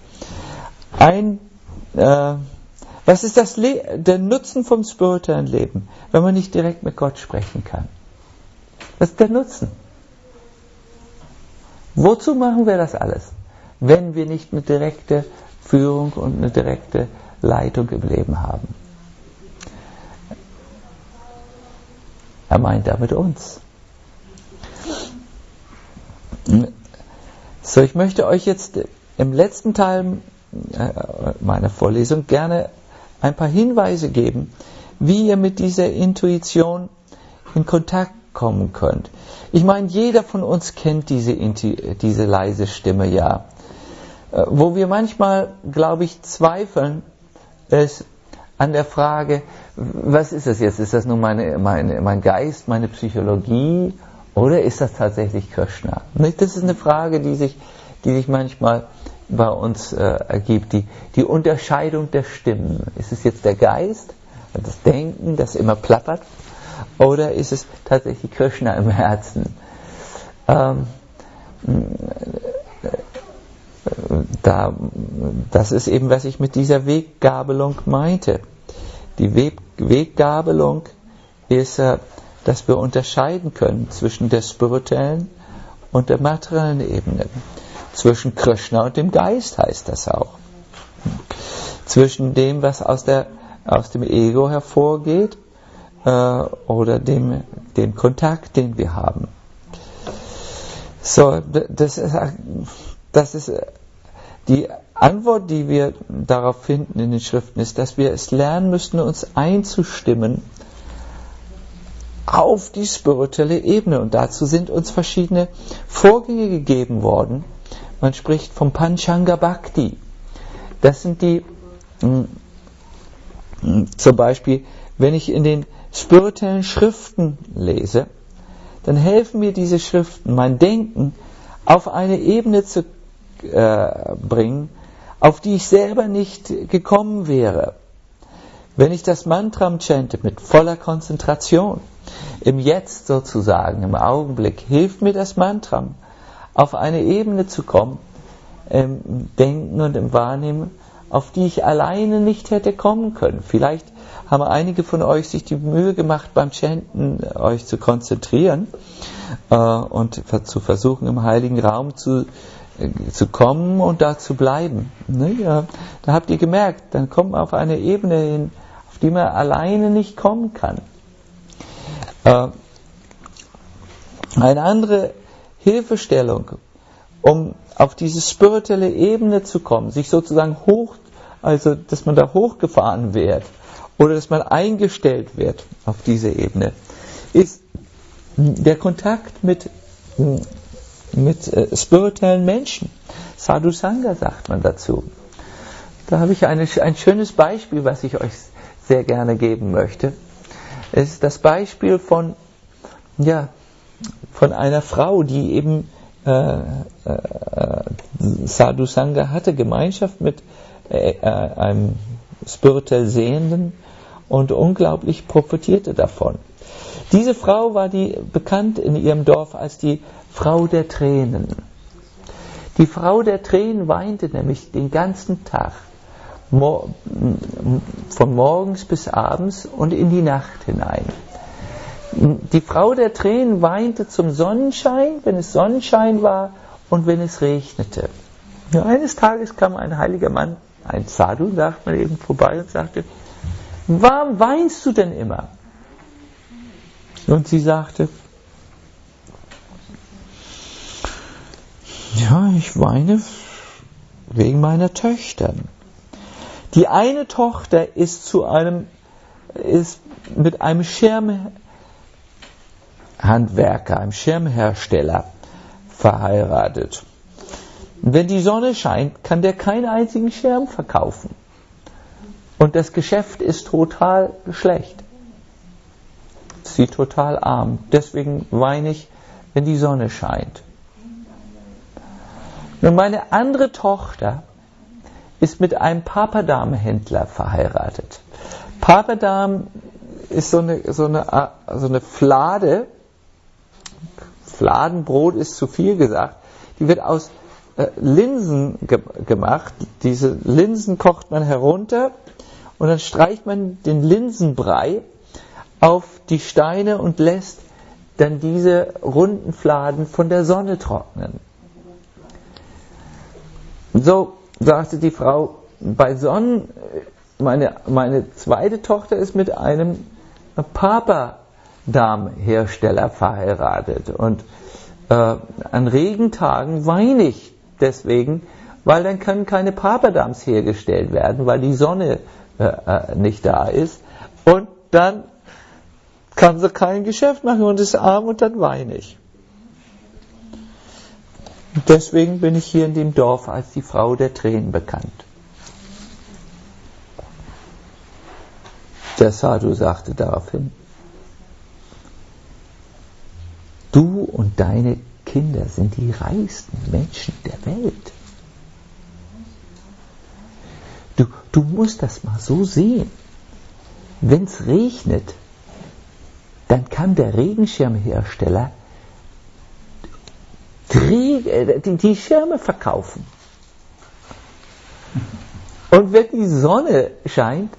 was ist der Nutzen vom spirituellen Leben, wenn man nicht direkt mit Gott sprechen kann? Was ist der Nutzen? Wozu machen wir das alles, wenn wir nicht eine direkte Führung und eine direkte Leitung im Leben haben? Er meint damit uns. So, ich möchte euch jetzt im letzten Teil meiner Vorlesung gerne ein paar Hinweise geben, wie ihr mit dieser Intuition in Kontakt kommen könnt. Ich meine, jeder von uns kennt diese leise Stimme, ja. Wo wir manchmal, glaube ich, zweifeln, ist an der Frage, was ist das jetzt? Ist das nun mein Geist, meine Psychologie, oder ist das tatsächlich Krishna? Das ist eine Frage, die sich manchmal bei uns ergibt, die Unterscheidung der Stimmen. Ist es jetzt der Geist, das Denken, das immer plappert, oder ist es tatsächlich Krishna im Herzen? Das ist eben, was ich mit dieser Weggabelung meinte. Die Weggabelung ist, dass wir unterscheiden können zwischen der spirituellen und der materiellen Ebene. Zwischen Krishna und dem Geist heißt das auch. Zwischen dem, was aus dem Ego hervorgeht, oder dem Kontakt, den wir haben. So, das ist die Antwort, die wir darauf finden in den Schriften, ist, dass wir es lernen müssten, uns einzustimmen auf die spirituelle Ebene. Und dazu sind uns verschiedene Vorgänge gegeben worden. Man spricht vom Panchanga Bhakti. Das sind die, zum Beispiel, wenn ich in den spirituellen Schriften lese, dann helfen mir diese Schriften, mein Denken auf eine Ebene zu bringen, auf die ich selber nicht gekommen wäre. Wenn ich das Mantram chante mit voller Konzentration, im Jetzt sozusagen, im Augenblick, hilft mir das Mantram, auf eine Ebene zu kommen, im Denken und im Wahrnehmen, auf die ich alleine nicht hätte kommen können. Vielleicht haben einige von euch sich die Mühe gemacht, beim Chanten euch zu konzentrieren und zu versuchen, im heiligen Raum zu kommen und da zu bleiben. Da habt ihr gemerkt, dann kommt man auf eine Ebene hin, auf die man alleine nicht kommen kann. Eine andere Hilfestellung, um auf diese spirituelle Ebene zu kommen, sich sozusagen also dass man da hochgefahren wird oder dass man eingestellt wird auf diese Ebene, ist der Kontakt mit spirituellen Menschen. Sadhu Sangha sagt man dazu. Da habe ich ein schönes Beispiel, was ich euch sehr gerne geben möchte. Es ist das Beispiel von einer Frau, die eben Sadhu Sangha hatte, Gemeinschaft mit einem spirituell Sehenden und unglaublich profitierte davon. Diese Frau war bekannt in ihrem Dorf als die Frau der Tränen. Die Frau der Tränen weinte nämlich den ganzen Tag, von morgens bis abends und in die Nacht hinein. Die Frau der Tränen weinte zum Sonnenschein, wenn es Sonnenschein war und wenn es regnete. Ja, eines Tages kam ein heiliger Mann, ein Sadhu, sagt man eben, vorbei und sagte: Warum weinst du denn immer? Und sie sagte: Ja, ich weine wegen meiner Töchter. Die eine Tochter ist mit einem Schirmhandwerker, einem Schirmhersteller verheiratet. Und wenn die Sonne scheint, kann der keinen einzigen Schirm verkaufen. Und das Geschäft ist total schlecht. Sie ist total arm. Deswegen weine ich, wenn die Sonne scheint. Nun, meine andere Tochter ist mit einem Papadam-Händler verheiratet. Papadam ist so eine Flade. Fladenbrot ist zu viel gesagt. Die wird aus Linsen gemacht. Diese Linsen kocht man herunter und dann streicht man den Linsenbrei auf die Steine und lässt dann diese runden Fladen von der Sonne trocknen. So sagte die Frau, bei Sonnen, meine zweite Tochter ist mit einem Papadam-Hersteller verheiratet und an Regentagen weine ich deswegen, weil dann können keine Papadams hergestellt werden, weil die Sonne nicht da ist, und dann kann sie kein Geschäft machen und ist arm und dann weine ich. Deswegen bin ich hier in dem Dorf als die Frau der Tränen bekannt. Der Sadhu sagte daraufhin: Du und deine Kinder sind die reichsten Menschen der Welt. Du musst das mal so sehen. Wenn es regnet, dann kann der Regenschirmhersteller die Schirme verkaufen. Und wenn die Sonne scheint,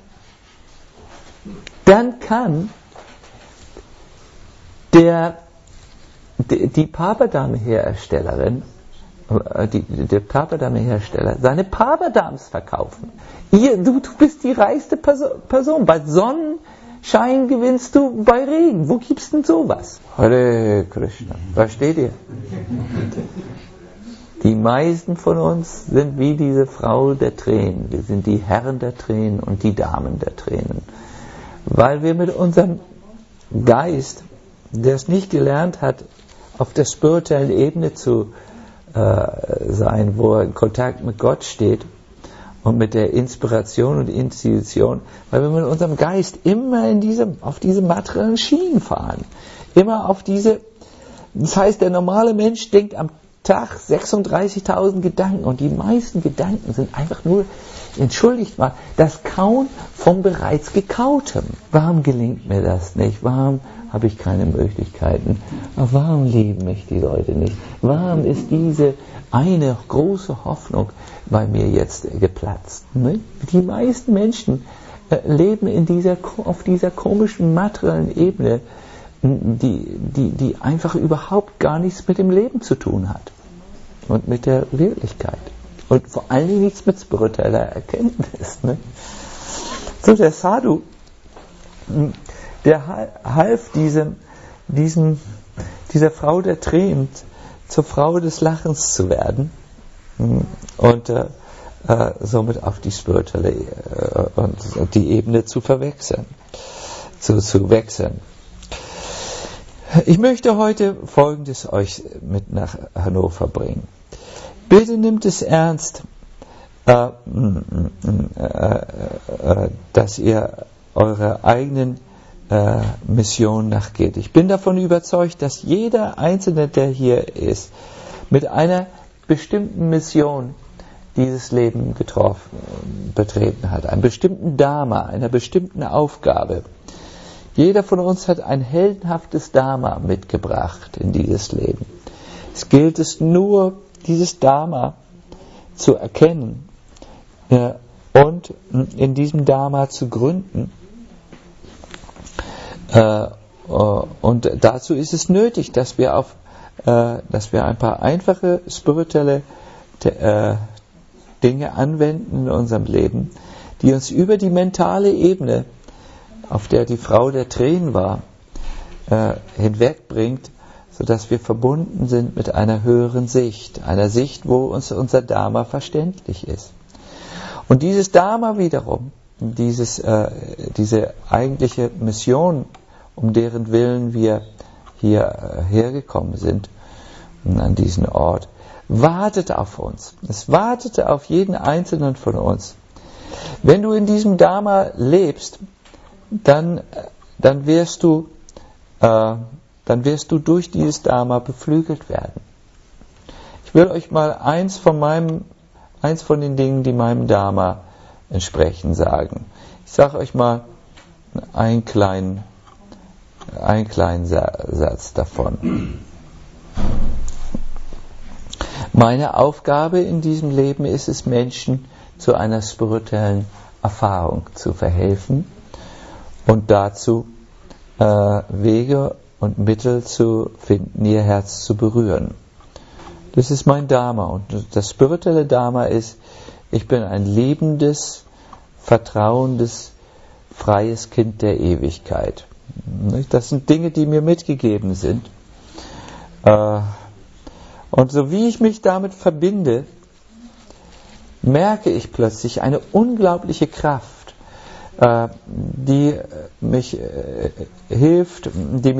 dann kann die Papadam-Herstellerin, der Papadam-Hersteller, seine Papadams verkaufen. Du bist die reichste Person. Bei Sonnenschein gewinnst du bei Regen. Wo gibt's denn sowas? Hare Krishna. Versteht ihr? Die meisten von uns sind wie diese Frau der Tränen. Wir sind die Herren der Tränen und die Damen der Tränen. Weil wir mit unserem Geist, der es nicht gelernt hat, auf der spirituellen Ebene zu sein, wo er in Kontakt mit Gott steht und mit der Inspiration und Institution, weil wir mit unserem Geist immer auf diese materiellen Schienen fahren. Immer auf diese, das heißt, der normale Mensch denkt am Tag 36.000 Gedanken und die meisten Gedanken sind einfach nur, entschuldigt mal, das Kauen vom bereits Gekautem. Warum gelingt mir das nicht? Warum habe ich keine Möglichkeiten? Warum lieben mich die Leute nicht? Warum ist diese eine große Hoffnung bei mir jetzt geplatzt? Die meisten Menschen leben auf dieser komischen materiellen Ebene, die einfach überhaupt gar nichts mit dem Leben zu tun hat und mit der Wirklichkeit und vor allen Dingen nichts mit spiritueller Erkenntnis. So, der Sadhu, der half dieser Frau der Tränen zur Frau des Lachens zu werden und somit auf die spirituelle und die Ebene zu wechseln. Ich möchte heute Folgendes euch mit nach Hannover bringen. Bitte nimmt es ernst, dass ihr eurer eigenen Mission nachgeht. Ich bin davon überzeugt, dass jeder Einzelne, der hier ist, mit einer bestimmten Mission dieses Leben betreten hat, einem bestimmten Dharma, einer bestimmten Aufgabe. Jeder von uns hat ein heldenhaftes Dharma mitgebracht in dieses Leben. Es gilt es nur dieses Dharma zu erkennen und in diesem Dharma zu gründen. Und dazu ist es nötig, dass wir ein paar einfache spirituelle Dinge anwenden in unserem Leben, die uns über die mentale Ebene, auf der die Frau der Tränen war, hinwegbringt, sodass wir verbunden sind mit einer höheren Sicht, einer Sicht, wo uns unser Dharma verständlich ist. Und dieses Dharma wiederum, diese eigentliche Mission, um deren Willen wir hier hergekommen sind, an diesen Ort, wartet auf uns. Es wartete auf jeden Einzelnen von uns. Wenn du in diesem Dharma lebst, dann wirst du durch dieses Dharma beflügelt werden. Ich will euch mal eins von den Dingen, die meinem Dharma entsprechen, sagen. Ich sage euch mal einen kleinen Satz davon. Meine Aufgabe in diesem Leben ist es, Menschen zu einer spirituellen Erfahrung zu verhelfen und dazu Wege und Mittel zu finden, ihr Herz zu berühren. Das ist mein Dharma. Und das spirituelle Dharma ist, ich bin ein liebendes, vertrauendes, freies Kind der Ewigkeit. Das sind Dinge, die mir mitgegeben sind. Und so wie ich mich damit verbinde, merke ich plötzlich eine unglaubliche Kraft, die mir hilft,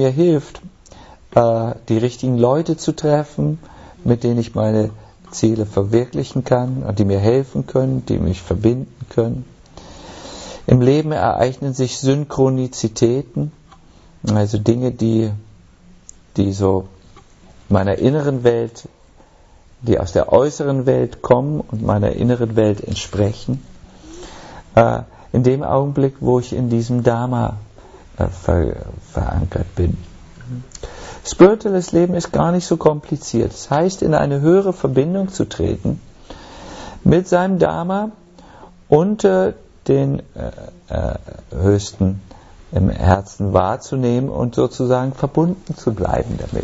die richtigen Leute zu treffen, mit denen ich meine Ziele verwirklichen kann, und die mir helfen können, die mich verbinden können. Im Leben ereignen sich Synchronizitäten, also Dinge, die so meiner inneren Welt, die aus der äußeren Welt kommen und meiner inneren Welt entsprechen, in dem Augenblick, wo ich in diesem Dharma verankert bin. Spirituelles Leben ist gar nicht so kompliziert. Das heißt, in eine höhere Verbindung zu treten mit seinem Dharma und den Höchsten im Herzen wahrzunehmen und sozusagen verbunden zu bleiben damit.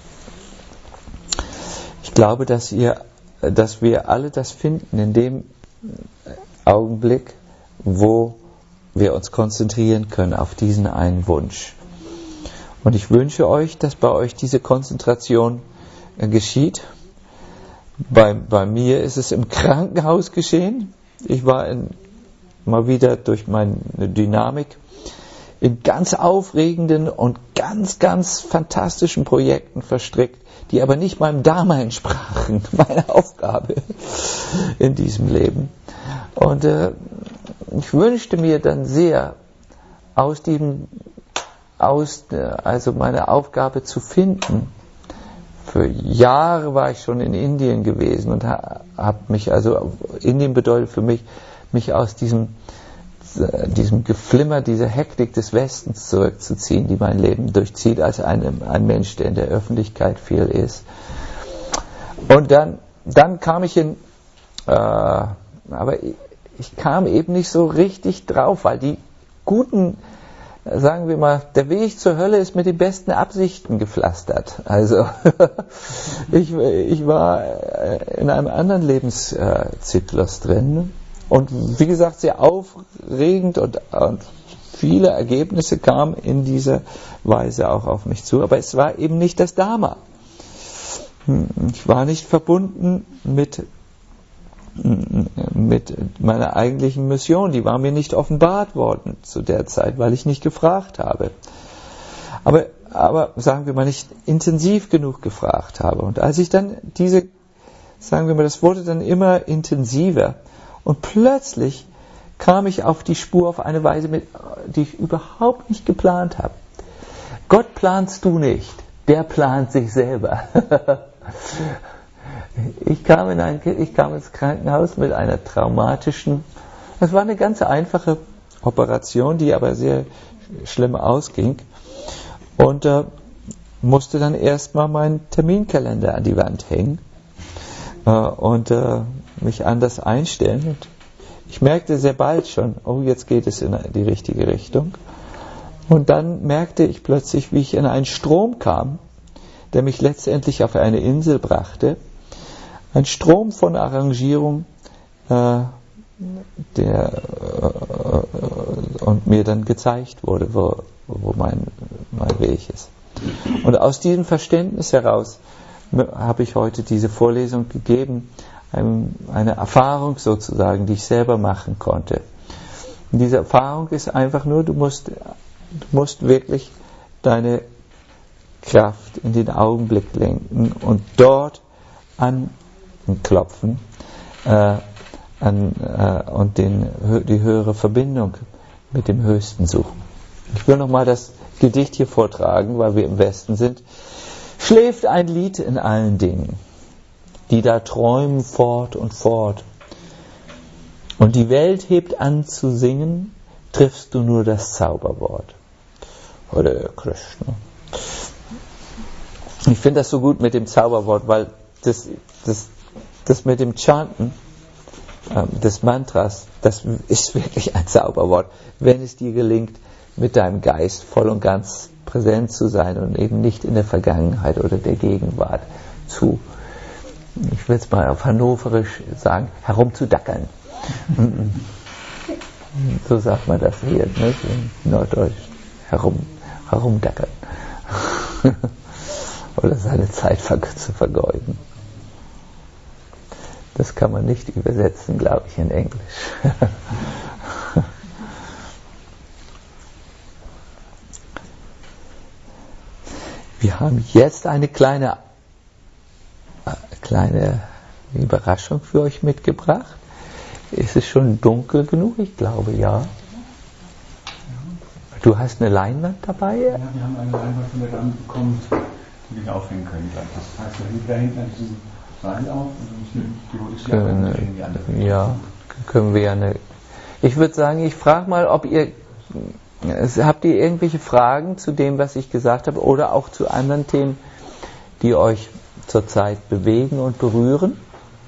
Ich glaube, dass wir alle das finden in dem Augenblick, wo wir uns konzentrieren können auf diesen einen Wunsch. Und ich wünsche euch, dass bei euch diese Konzentration geschieht. Bei mir ist es im Krankenhaus geschehen. Ich war mal wieder durch meine Dynamik in ganz aufregenden und ganz, ganz fantastischen Projekten verstrickt, die aber nicht meinem Dharma entsprachen, meiner Aufgabe in diesem Leben. Und ich wünschte mir dann sehr, also meine Aufgabe zu finden. Für Jahre war ich schon in Indien gewesen und habe mich, also Indien bedeutet für mich aus diesem Geflimmer, dieser Hektik des Westens zurückzuziehen, die mein Leben durchzieht, als ein Mensch, der in der Öffentlichkeit viel ist. Und dann kam ich aber ich kam eben nicht so richtig drauf, weil die guten, sagen wir mal, der Weg zur Hölle ist mit den besten Absichten gepflastert. Also ich war in einem anderen Lebenszyklus drin und wie gesagt sehr aufregend und viele Ergebnisse kamen in dieser Weise auch auf mich zu, aber es war eben nicht das Dharma. Ich war nicht verbunden mit meiner eigentlichen Mission, die war mir nicht offenbart worden zu der Zeit, weil ich nicht gefragt habe. Aber sagen wir mal, nicht intensiv genug gefragt habe. Und als ich dann sagen wir mal, das wurde dann immer intensiver und plötzlich kam ich auf die Spur auf eine Weise, die ich überhaupt nicht geplant habe. Gott planst du nicht, der plant sich selber. Ich kam ins Krankenhaus mit einer traumatischen, das war eine ganz einfache Operation, die aber sehr schlimm ausging und musste dann erstmal meinen Terminkalender an die Wand hängen und mich anders einstellen. Und ich merkte sehr bald schon, oh, jetzt geht es in die richtige Richtung. Und dann merkte ich plötzlich, wie ich in einen Strom kam, der mich letztendlich auf eine Insel brachte. Ein Strom von Arrangierung, und mir dann gezeigt wurde, wo mein Weg ist. Und aus diesem Verständnis heraus habe ich heute diese Vorlesung gegeben, eine Erfahrung sozusagen, die ich selber machen konnte. Und diese Erfahrung ist einfach nur, du musst wirklich deine Kraft in den Augenblick lenken und dort anklopfen und die höhere Verbindung mit dem Höchsten suchen. Ich will nochmal das Gedicht hier vortragen, weil wir im Westen sind. Schläft ein Lied in allen Dingen, die da träumen fort und fort. Und die Welt hebt an zu singen, triffst du nur das Zauberwort. Hare Krishna. Ich finde das so gut mit dem Zauberwort, weil das mit dem Chanten des Mantras, das ist wirklich ein Zauberwort, wenn es dir gelingt, mit deinem Geist voll und ganz präsent zu sein und eben nicht in der Vergangenheit oder der Gegenwart ich will es mal auf Hannoverisch sagen, herumzudackern. So sagt man das hier, ne? In Norddeutsch, herumdackern. Oder seine Zeit zu vergeuden. Das kann man nicht übersetzen, glaube ich, in Englisch. Wir haben jetzt eine kleine Überraschung für euch mitgebracht. Ist es schon dunkel genug? Ich glaube, ja. Du hast eine Leinwand dabei? Ja, wir haben eine Leinwand von der Dame bekommen, die wir aufhängen können. Das heißt, wir hängen da hinten an diesem Seil auf und ja, können wir ja eine. Ich würde sagen, ich frage mal, ob ihr habt ihr irgendwelche Fragen zu dem, was ich gesagt habe, oder auch zu anderen Themen, die euch zurzeit bewegen und berühren?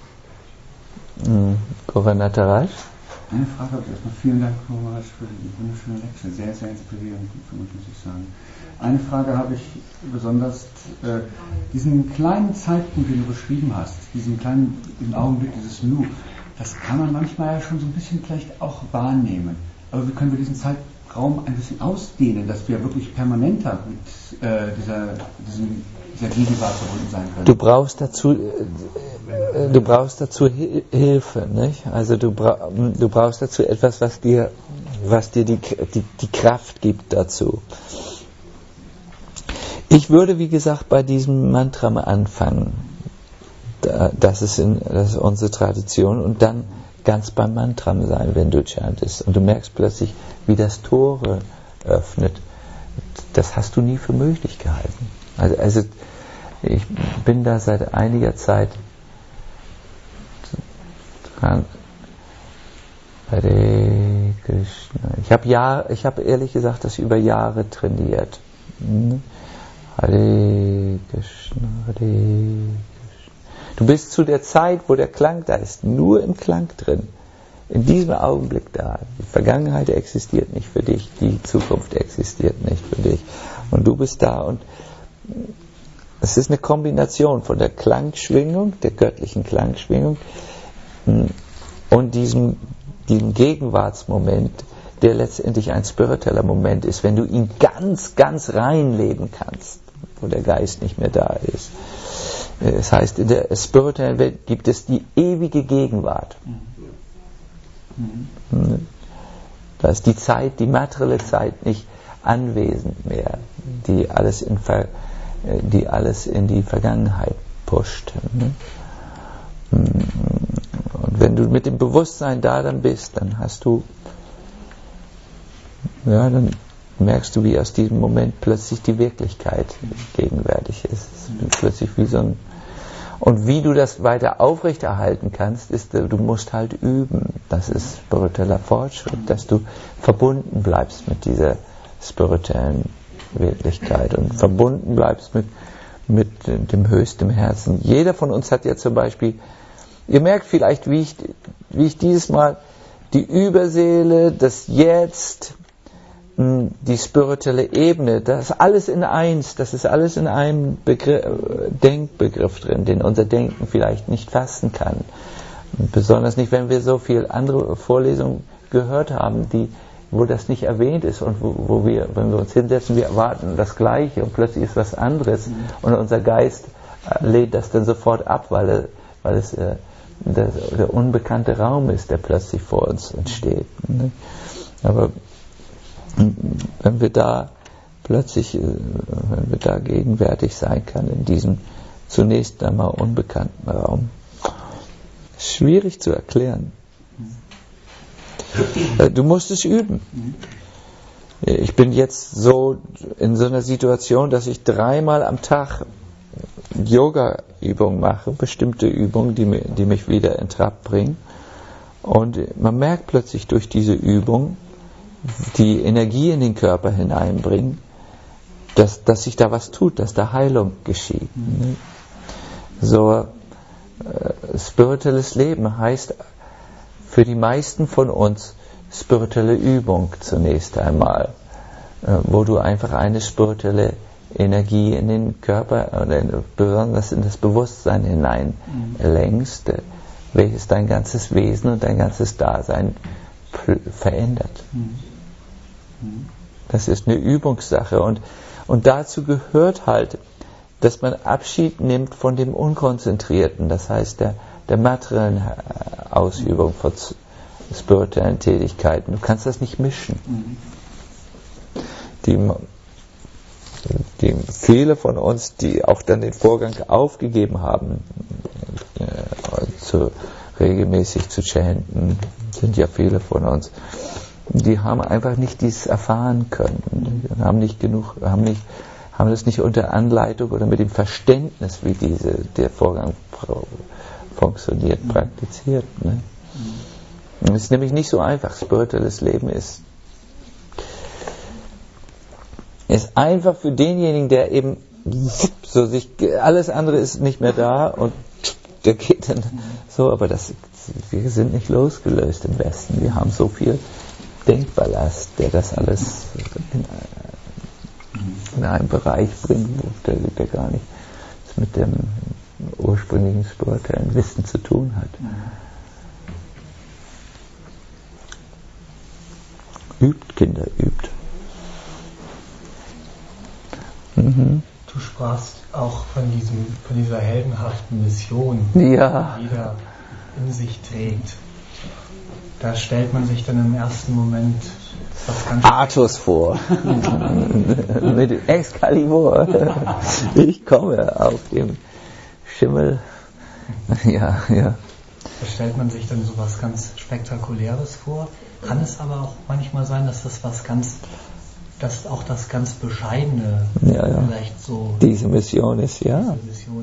Gouverneur. Eine Frage habe ich erstmal. Vielen Dank, Thomas, für die wunderschöne Lektion. Sehr, sehr inspirierend für mich, muss ich sagen. Eine Frage habe ich besonders, diesen kleinen Zeitpunkt, den du beschrieben hast, diesen Augenblick, dieses Nu, das kann man manchmal ja schon so ein bisschen vielleicht auch wahrnehmen. Aber wie können wir diesen Zeitraum ein bisschen ausdehnen, dass wir wirklich permanenter mit dieser Gegenwart verbunden sein können? Du brauchst dazu Hilfe, nicht? Also du brauchst dazu etwas, was dir die Kraft gibt dazu. Ich würde, wie gesagt, bei diesem Mantra mal anfangen. Das ist unsere Tradition. Und dann ganz beim Mantra sein, wenn du chantest. Und du merkst plötzlich, wie das Tore öffnet. Das hast du nie für möglich gehalten. Also ich bin da seit einiger Zeit dran. Hare Krishna. Ich habe ehrlich gesagt das über Jahre trainiert. Hare Krishna, Hare Krishna. Du bist zu der Zeit, wo der Klang da ist, nur im Klang drin. In diesem Augenblick da. Die Vergangenheit existiert nicht für dich, die Zukunft existiert nicht für dich. Und du bist da. Und es ist eine Kombination von der Klangschwingung, der göttlichen Klangschwingung, und diesem Gegenwartsmoment, der letztendlich ein spiritueller Moment ist, wenn du ihn ganz, ganz reinleben kannst, wo der Geist nicht mehr da ist. Das heißt, in der spirituellen Welt gibt es die ewige Gegenwart. Da ist die Zeit, die materielle Zeit nicht anwesend mehr, die alles in die Vergangenheit pusht. Und wenn du mit dem Bewusstsein da dann bist, dann dann merkst du, wie aus diesem Moment plötzlich die Wirklichkeit gegenwärtig ist. Es ist plötzlich wie so ein. Und wie du das weiter aufrechterhalten kannst, ist, du musst halt üben. Das ist spiritueller Fortschritt, dass du verbunden bleibst mit dieser spirituellen Wirklichkeit und verbunden bleibst mit dem höchsten Herzen. Jeder von uns hat ja zum Beispiel ihr merkt vielleicht, wie ich dieses Mal die Überseele, das Jetzt, die spirituelle Ebene, das ist alles in einem Denkbegriff drin, den unser Denken vielleicht nicht fassen kann. Und besonders nicht, wenn wir so viele andere Vorlesungen gehört haben, wo das nicht erwähnt ist und wo wir, wenn wir uns hinsetzen, wir erwarten das Gleiche und plötzlich ist was anderes und unser Geist lehnt das dann sofort ab, weil es der unbekannte Raum ist, der plötzlich vor uns entsteht. Aber wenn wir da plötzlich, wenn wir da gegenwärtig sein können in diesem zunächst einmal unbekannten Raum, schwierig zu erklären. Du musst es üben. Ich bin jetzt so in so einer Situation, dass ich 3-mal am Tag Yoga-Übungen mache, bestimmte Übungen, die mich wieder in Trab bringen. Und man merkt plötzlich durch diese Übung, die Energie in den Körper hineinbringen, dass sich da was tut, dass da Heilung geschieht. So, spirituelles Leben heißt für die meisten von uns spirituelle Übung zunächst einmal, wo du einfach eine spirituelle Energie in den Körper oder besonders in das Bewusstsein hinein lenkst, welches dein ganzes Wesen und dein ganzes Dasein verändert. Das ist eine Übungssache und dazu gehört halt, dass man Abschied nimmt von dem Unkonzentrierten, das heißt der materiellen Ausübung von spirituellen Tätigkeiten. Du kannst das nicht mischen. Viele von uns, die auch dann den Vorgang aufgegeben haben, regelmäßig zu chanten, sind ja viele von uns, die haben einfach nicht dieses erfahren können, haben das nicht unter Anleitung oder mit dem Verständnis, wie der Vorgang funktioniert, praktiziert. Ne? Es ist nämlich nicht so einfach. Spirituelles Leben ist einfach für denjenigen, der eben so alles andere ist nicht mehr da und der geht dann so, aber wir sind nicht losgelöst im Westen. Wir haben so viel Denkballast, der das alles in einen Bereich bringt, der gar nichts mit dem ursprünglichen spirituellen Wissen zu tun hat. Übt, Kinder, übt. Du sprachst auch von dieser heldenhaften Mission, die jeder in sich trägt. Da stellt man sich dann im ersten Moment was ganz Artus vor. Mit Excalibur. Ich komme auf dem Schimmel. Ja. Da stellt man sich dann so was ganz Spektakuläres vor. Kann es aber auch manchmal sein, dass auch das ganz Bescheidene vielleicht so diese Mission ist, ja.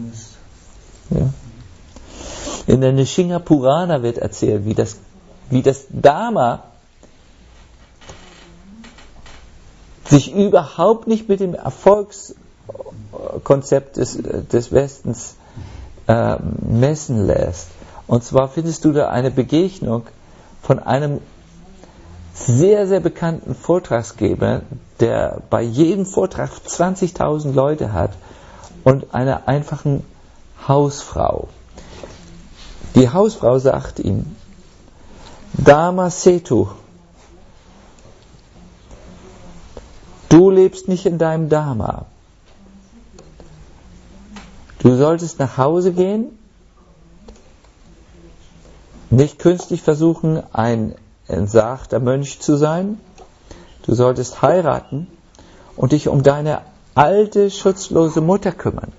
In der Nishinga Purana wird erzählt, wie das Dharma sich überhaupt nicht mit dem Erfolgskonzept des Westens messen lässt. Und zwar findest du da eine Begegnung von einem sehr, sehr bekannten Vortragsgeber, der bei jedem Vortrag 20.000 Leute hat und einer einfachen Hausfrau. Die Hausfrau sagt ihm: Dharma Setu, du lebst nicht in deinem Dharma. Du solltest nach Hause gehen, nicht künstlich versuchen, ein entsagter Mönch zu sein. Du solltest heiraten und dich um deine alte, schutzlose Mutter kümmern.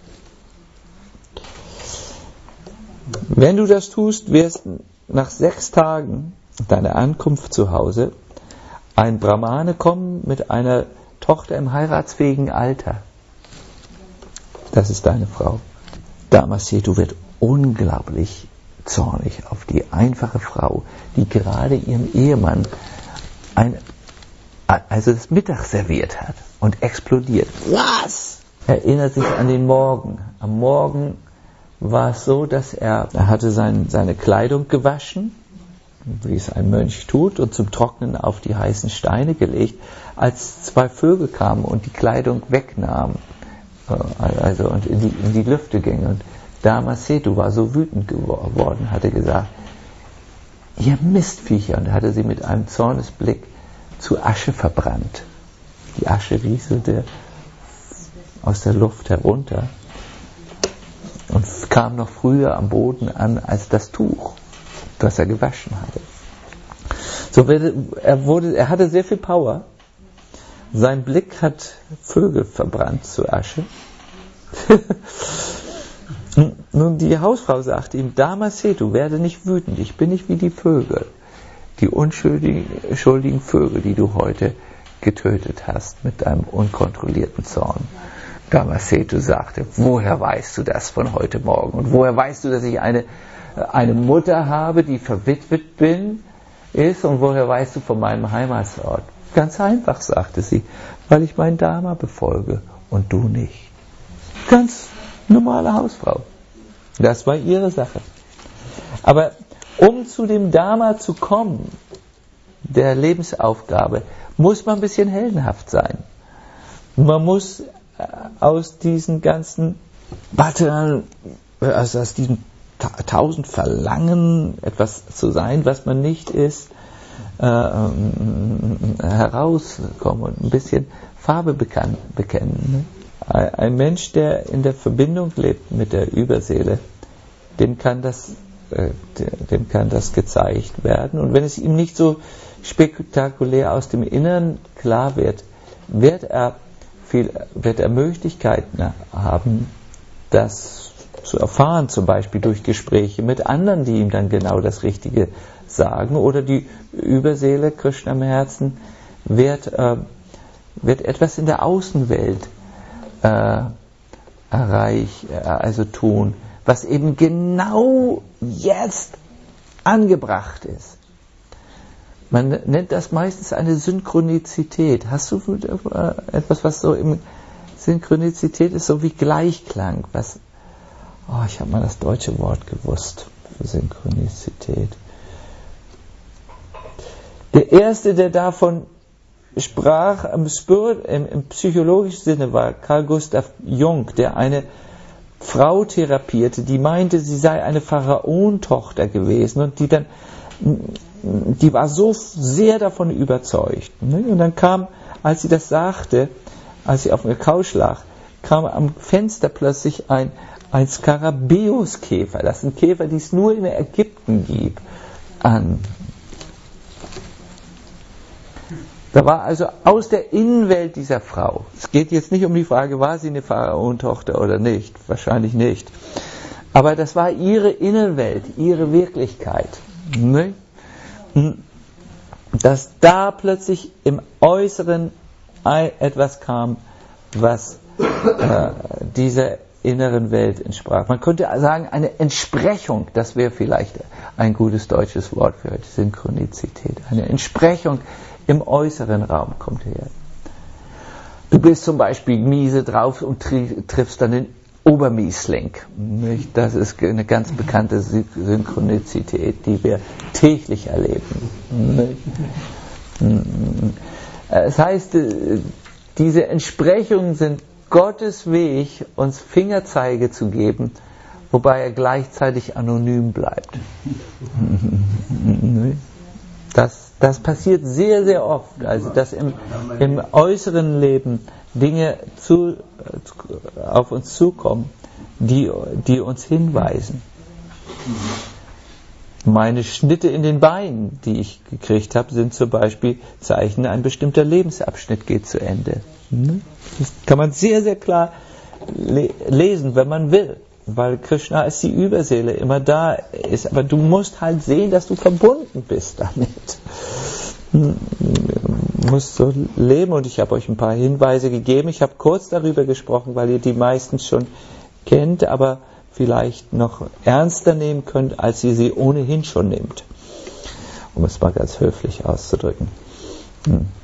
Wenn du das tust, wirst nach 6 Tagen deiner Ankunft zu Hause ein Brahmane kommen mit einer Tochter im heiratsfähigen Alter. Das ist deine Frau. Dharma Setu wird unglaublich zornig auf die einfache Frau, die gerade ihrem Ehemann das Mittag serviert hat und explodiert. Was? Erinnert sich an den Morgen. Am Morgen war es so, dass er hatte seine Kleidung gewaschen, wie es ein Mönch tut, und zum Trocknen auf die heißen Steine gelegt, als 2 Vögel kamen und die Kleidung wegnahmen, also und in die Lüfte gingen. Und Dharma Setu war so wütend geworden, hatte gesagt, ihr Mistviecher, und hatte sie mit einem Zornesblick zu Asche verbrannt. Die Asche rieselte aus der Luft herunter und kam noch früher am Boden an als das Tuch, das er gewaschen hatte. So er hatte sehr viel Power. Sein Blick hat Vögel verbrannt zu Asche. Nun, die Hausfrau sagte ihm, Dharma Setu, werde nicht wütend, ich bin nicht wie die Vögel, die unschuldigen Vögel, die du heute getötet hast mit deinem unkontrollierten Zorn. Dharma Setu sagte, woher weißt du das von heute Morgen? Und woher weißt du, dass ich eine Mutter habe, die verwitwet ist? Und woher weißt du von meinem Heimatsort? Ganz einfach, sagte sie, weil ich mein Dharma befolge und du nicht. Ganz normale Hausfrau. Das war ihre Sache. Aber um zu dem Dharma zu kommen, der Lebensaufgabe, muss man ein bisschen heldenhaft sein. Man muss aus diesen ganzen also aus diesem 1000 Verlangen, etwas zu sein, was man nicht ist, herauskommen und ein bisschen Farbe bekennen. Ein Mensch, der in der Verbindung lebt mit der Überseele, dem kann das gezeigt werden. Und wenn es ihm nicht so spektakulär aus dem Innern klar wird er Möglichkeiten haben, das zu erfahren, zum Beispiel durch Gespräche mit anderen, die ihm dann genau das Richtige sagen, oder die Überseele, Krishna im Herzen, wird etwas in der Außenwelt tun, was eben genau jetzt angebracht ist. Man nennt das meistens eine Synchronizität. Hast du etwas, was so im Synchronizität ist, so wie Gleichklang? Ich habe mal das deutsche Wort gewusst für Synchronizität. Der erste, der davon sprach, im psychologischen Sinne, war Carl Gustav Jung, der eine Frau therapierte, die meinte, sie sei eine Pharaonentochter gewesen und die war so sehr davon überzeugt. Und dann kam, als sie das sagte, als sie auf der Couch lag, kam am Fenster plötzlich ein Skarabäuskäfer, das sind Käfer, die es nur in Ägypten gibt, an. Da war also aus der Innenwelt dieser Frau, es geht jetzt nicht um die Frage, war sie eine Pharaonentochter oder nicht, wahrscheinlich nicht, aber das war ihre Innenwelt, ihre Wirklichkeit, ne? Dass da plötzlich im Äußeren etwas kam, was dieser inneren Welt entsprach. Man könnte sagen, eine Entsprechung, das wäre vielleicht ein gutes deutsches Wort für heute, Synchronizität. Eine Entsprechung im äußeren Raum kommt her. Du bist zum Beispiel miese drauf und triffst dann den Obermiesling. Das ist eine ganz bekannte Synchronizität, die wir täglich erleben. Es heißt, diese Entsprechungen sind Gottes Weg, uns Fingerzeige zu geben, wobei er gleichzeitig anonym bleibt. Das passiert sehr, sehr oft. Also, dass im äußeren Leben Dinge auf uns zukommen, die uns hinweisen. Meine Schnitte in den Beinen, die ich gekriegt habe, sind zum Beispiel Zeichen, ein bestimmter Lebensabschnitt geht zu Ende. Das kann man sehr, sehr klar lesen, wenn man will, weil Krishna als die Überseele immer da ist. Aber du musst halt sehen, dass du verbunden bist damit. Du musst so leben, und ich habe euch ein paar Hinweise gegeben. Ich habe kurz darüber gesprochen, weil ihr die meistens schon kennt, aber vielleicht noch ernster nehmen könnt, als ihr sie ohnehin schon nehmt. Um es mal ganz höflich auszudrücken.